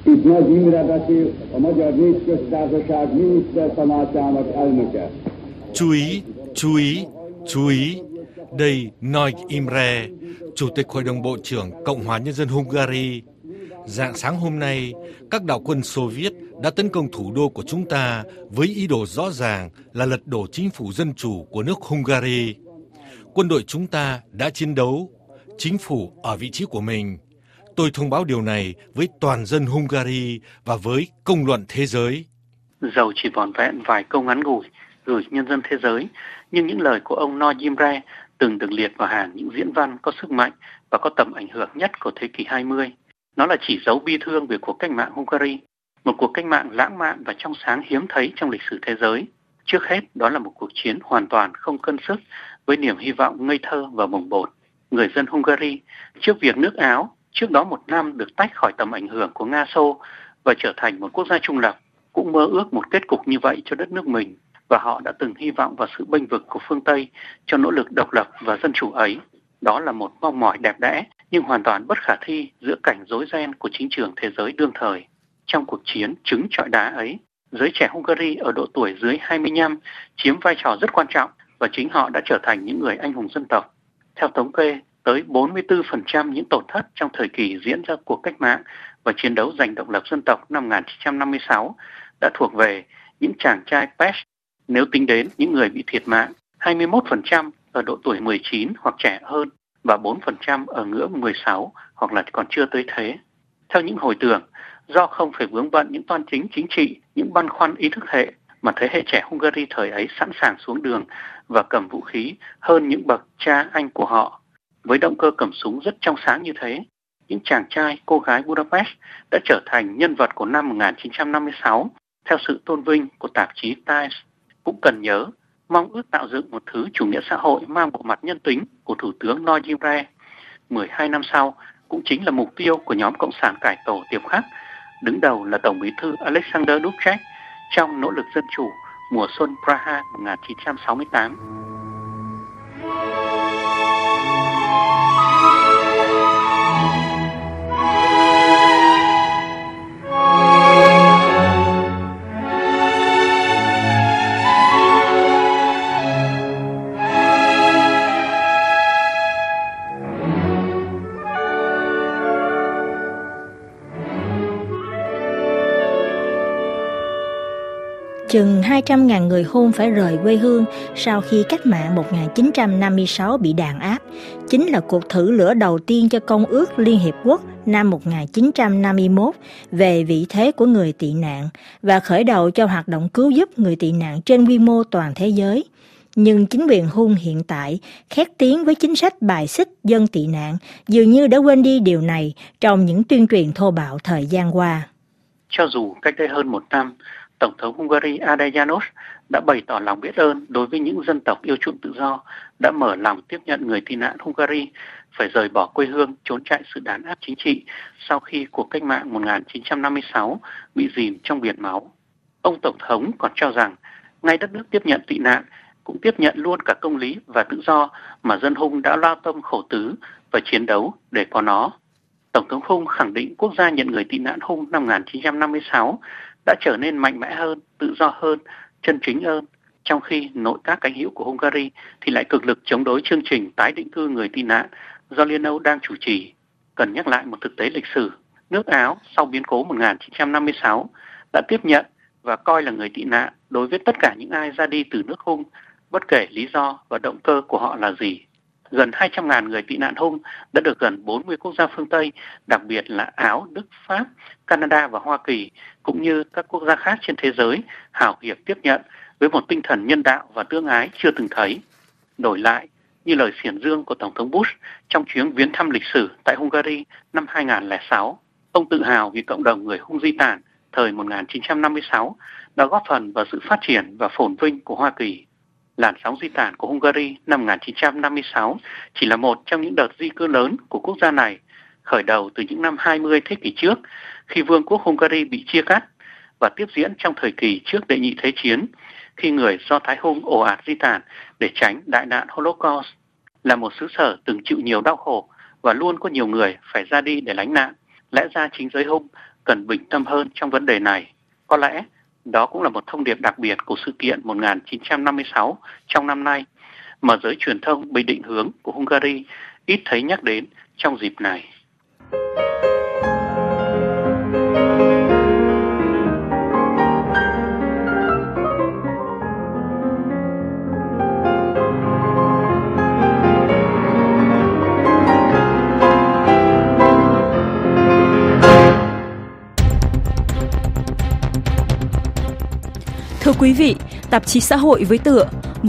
L: Chú ý, đây No Imre, Chủ tịch Hội đồng Bộ trưởng Cộng hòa Nhân dân Hungary. Rạng sáng hôm nay, các đạo quân Xô Viết đã tấn công thủ đô của chúng ta với ý đồ rõ ràng là lật đổ chính phủ dân chủ của nước Hungary. Quân đội chúng ta đã chiến đấu, chính phủ ở vị trí của mình. Tôi thông báo điều này với toàn dân Hungary và với công luận thế giới.
G: Dầu chỉ vỏn vẹn vài câu ngắn ngủi gửi nhân dân thế giới, nhưng những lời của ông No Imre từng được liệt vào hàng những diễn văn có sức mạnh và có tầm ảnh hưởng nhất của thế kỷ 20. Nó là chỉ dấu bi thương về cuộc cách mạng Hungary, một cuộc cách mạng lãng mạn và trong sáng hiếm thấy trong lịch sử thế giới. Trước hết, đó là một cuộc chiến hoàn toàn không cân sức với niềm hy vọng ngây thơ và bồng bột. Người dân Hungary, trước việc nước Áo trước đó một năm được tách khỏi tầm ảnh hưởng của Nga Xô và trở thành một quốc gia trung lập, cũng mơ ước một kết cục như vậy cho đất nước mình, và họ đã từng hy vọng vào sự bênh vực của phương Tây cho nỗ lực độc lập và dân chủ ấy. Đó là một mong mỏi đẹp đẽ nhưng hoàn toàn bất khả thi giữa cảnh rối ren của chính trường thế giới đương thời. Trong cuộc chiến trứng trọi đá ấy, giới trẻ Hungary ở độ tuổi dưới 25 chiếm vai trò rất quan trọng và chính họ đã trở thành những người anh hùng dân tộc. Theo thống kê, tới 44% những tổn thất trong thời kỳ diễn ra cuộc cách mạng và chiến đấu giành độc lập dân tộc năm 1956 đã thuộc về những chàng trai Pest. Nếu tính đến những người bị thiệt mạng, 21% ở độ tuổi 19 hoặc trẻ hơn và 4% ở ngưỡng 16 hoặc là còn chưa tới thế. Theo những hồi tưởng,
M: do không phải vướng bận những toan tính chính trị, những băn khoăn ý thức hệ, mà thế hệ trẻ Hungary thời ấy sẵn sàng xuống đường và cầm vũ khí hơn những bậc cha anh của họ. Với động cơ cầm súng rất trong sáng như thế, những chàng trai, cô gái Budapest đã trở thành nhân vật của năm 1956 theo sự tôn vinh của tạp chí Times. Cũng cần nhớ, mong ước tạo dựng một thứ chủ nghĩa xã hội mang bộ mặt nhân tính của Thủ tướng Nagy Imre 12 năm sau cũng chính là mục tiêu của nhóm Cộng sản cải tổ Tiệp Khắc, đứng đầu là Tổng bí thư Alexander Dubček trong nỗ lực dân chủ mùa xuân Praha 1968.
A: Chừng 200.000 người Hun phải rời quê hương sau khi cách mạng 1956 bị đàn áp. Chính là cuộc thử lửa đầu tiên cho Công ước Liên Hiệp Quốc năm 1951 về vị thế của người tị nạn và khởi đầu cho hoạt động cứu giúp người tị nạn trên quy mô toàn thế giới. Nhưng chính quyền Hun hiện tại khét tiếng với chính sách bài xích dân tị nạn dường như đã quên đi điều này trong những tuyên truyền thô bạo thời gian qua.
M: Cho dù cách đây hơn một năm, Tổng thống Hungary Ádám János đã bày tỏ lòng biết ơn đối với những dân tộc yêu chuộng tự do đã mở lòng tiếp nhận người tị nạn Hungary phải rời bỏ quê hương trốn chạy sự đàn áp chính trị sau khi cuộc cách mạng 1956 bị dìm trong biển máu. Ông Tổng thống còn cho rằng ngay đất nước tiếp nhận tị nạn cũng tiếp nhận luôn cả công lý và tự do mà dân Hung đã lao tâm khổ tứ và chiến đấu để có nó. Tổng thống Hung khẳng định quốc gia nhận người tị nạn Hung năm 1956 đã trở nên mạnh mẽ hơn, tự do hơn, chân chính hơn, trong khi nội các cánh hữu của Hungary thì lại cực lực chống đối chương trình tái định cư người tị nạn do Liên Âu đang chủ trì. Cần nhắc lại một thực tế lịch sử, nước Áo sau biến cố 1956 đã tiếp nhận và coi là người tị nạn đối với tất cả những ai ra đi từ nước Hung, bất kể lý do và động cơ của họ là gì. Gần 200.000 người tị nạn Hung đã được gần 40 quốc gia phương Tây, đặc biệt là Áo, Đức, Pháp, Canada và Hoa Kỳ, cũng như các quốc gia khác trên thế giới, hào hiệp tiếp nhận với một tinh thần nhân đạo và tương ái chưa từng thấy. Đổi lại, như lời xiển dương của Tổng thống Bush trong chuyến viếng thăm lịch sử tại Hungary năm 2006, ông tự hào vì cộng đồng người Hung di tản thời 1956 đã góp phần vào sự phát triển và phồn vinh của Hoa Kỳ. Làn sóng di tản của Hungary năm 1956 chỉ là một trong những đợt di cư lớn của quốc gia này, khởi đầu từ những năm 20 thế kỷ trước, khi Vương quốc Hungary bị chia cắt, và tiếp diễn trong thời kỳ trước Đệ nhị Thế chiến, khi người Do Thái Hung ồ ạt di tản để tránh đại nạn Holocaust. Là một xứ sở từng chịu nhiều đau khổ và luôn có nhiều người phải ra đi để lánh nạn, lẽ ra chính giới Hung cần bình tâm hơn trong vấn đề này. Có lẽ đó cũng là một thông điệp đặc biệt của sự kiện 1956 trong năm nay, mà giới truyền thông bị định hướng của Hungary ít thấy nhắc đến trong dịp này.
C: Thưa quý vị, tạp chí xã hội với tựa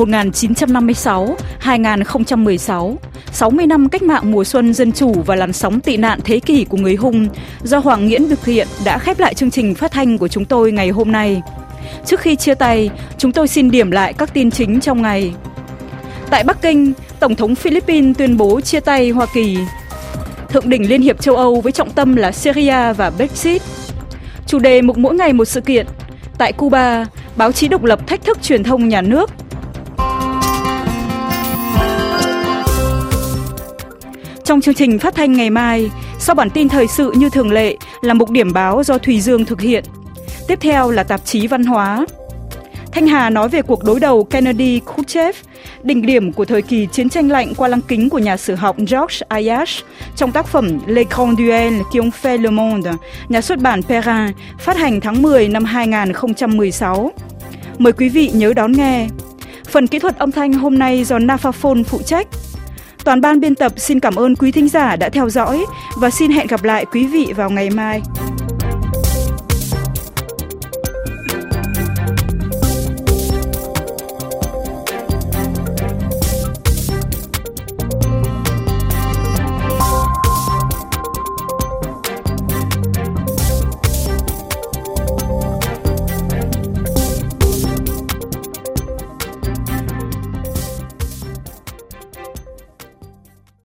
C: 1956-2016, 60 năm cách mạng mùa xuân dân chủ và làn sóng tị nạn thế kỷ của người Hung do Hoàng Nghiễn thực hiện đã khép lại chương trình phát thanh của chúng tôi ngày hôm nay. Trước khi chia tay, chúng tôi xin điểm lại các tin chính trong ngày. Tại Bắc Kinh, Tổng thống Philippines tuyên bố chia tay Hoa Kỳ. Thượng đỉnh Liên hiệp châu Âu với trọng tâm là Syria và Brexit. Chủ đề mục mỗi ngày một sự kiện. Tại Cuba, báo chí độc lập thách thức truyền thông nhà nước. Trong chương trình phát thanh ngày mai, sau bản tin thời sự như thường lệ là mục điểm báo do Thùy Dương thực hiện. Tiếp theo là tạp chí văn hóa. Thanh Hà nói về cuộc đối đầu Kennedy-Khrushchev, đỉnh điểm của thời kỳ chiến tranh lạnh qua lăng kính của nhà sử học Georges Ayash trong tác phẩm Les Grands Duels qui ont fait le monde, nhà xuất bản Perrin, phát hành tháng 10 năm 2016. Mời quý vị nhớ đón nghe. Phần kỹ thuật âm thanh hôm nay do Nafaphone phụ trách. Toàn ban biên tập xin cảm ơn quý thính giả đã theo dõi và xin hẹn gặp lại quý vị vào ngày mai.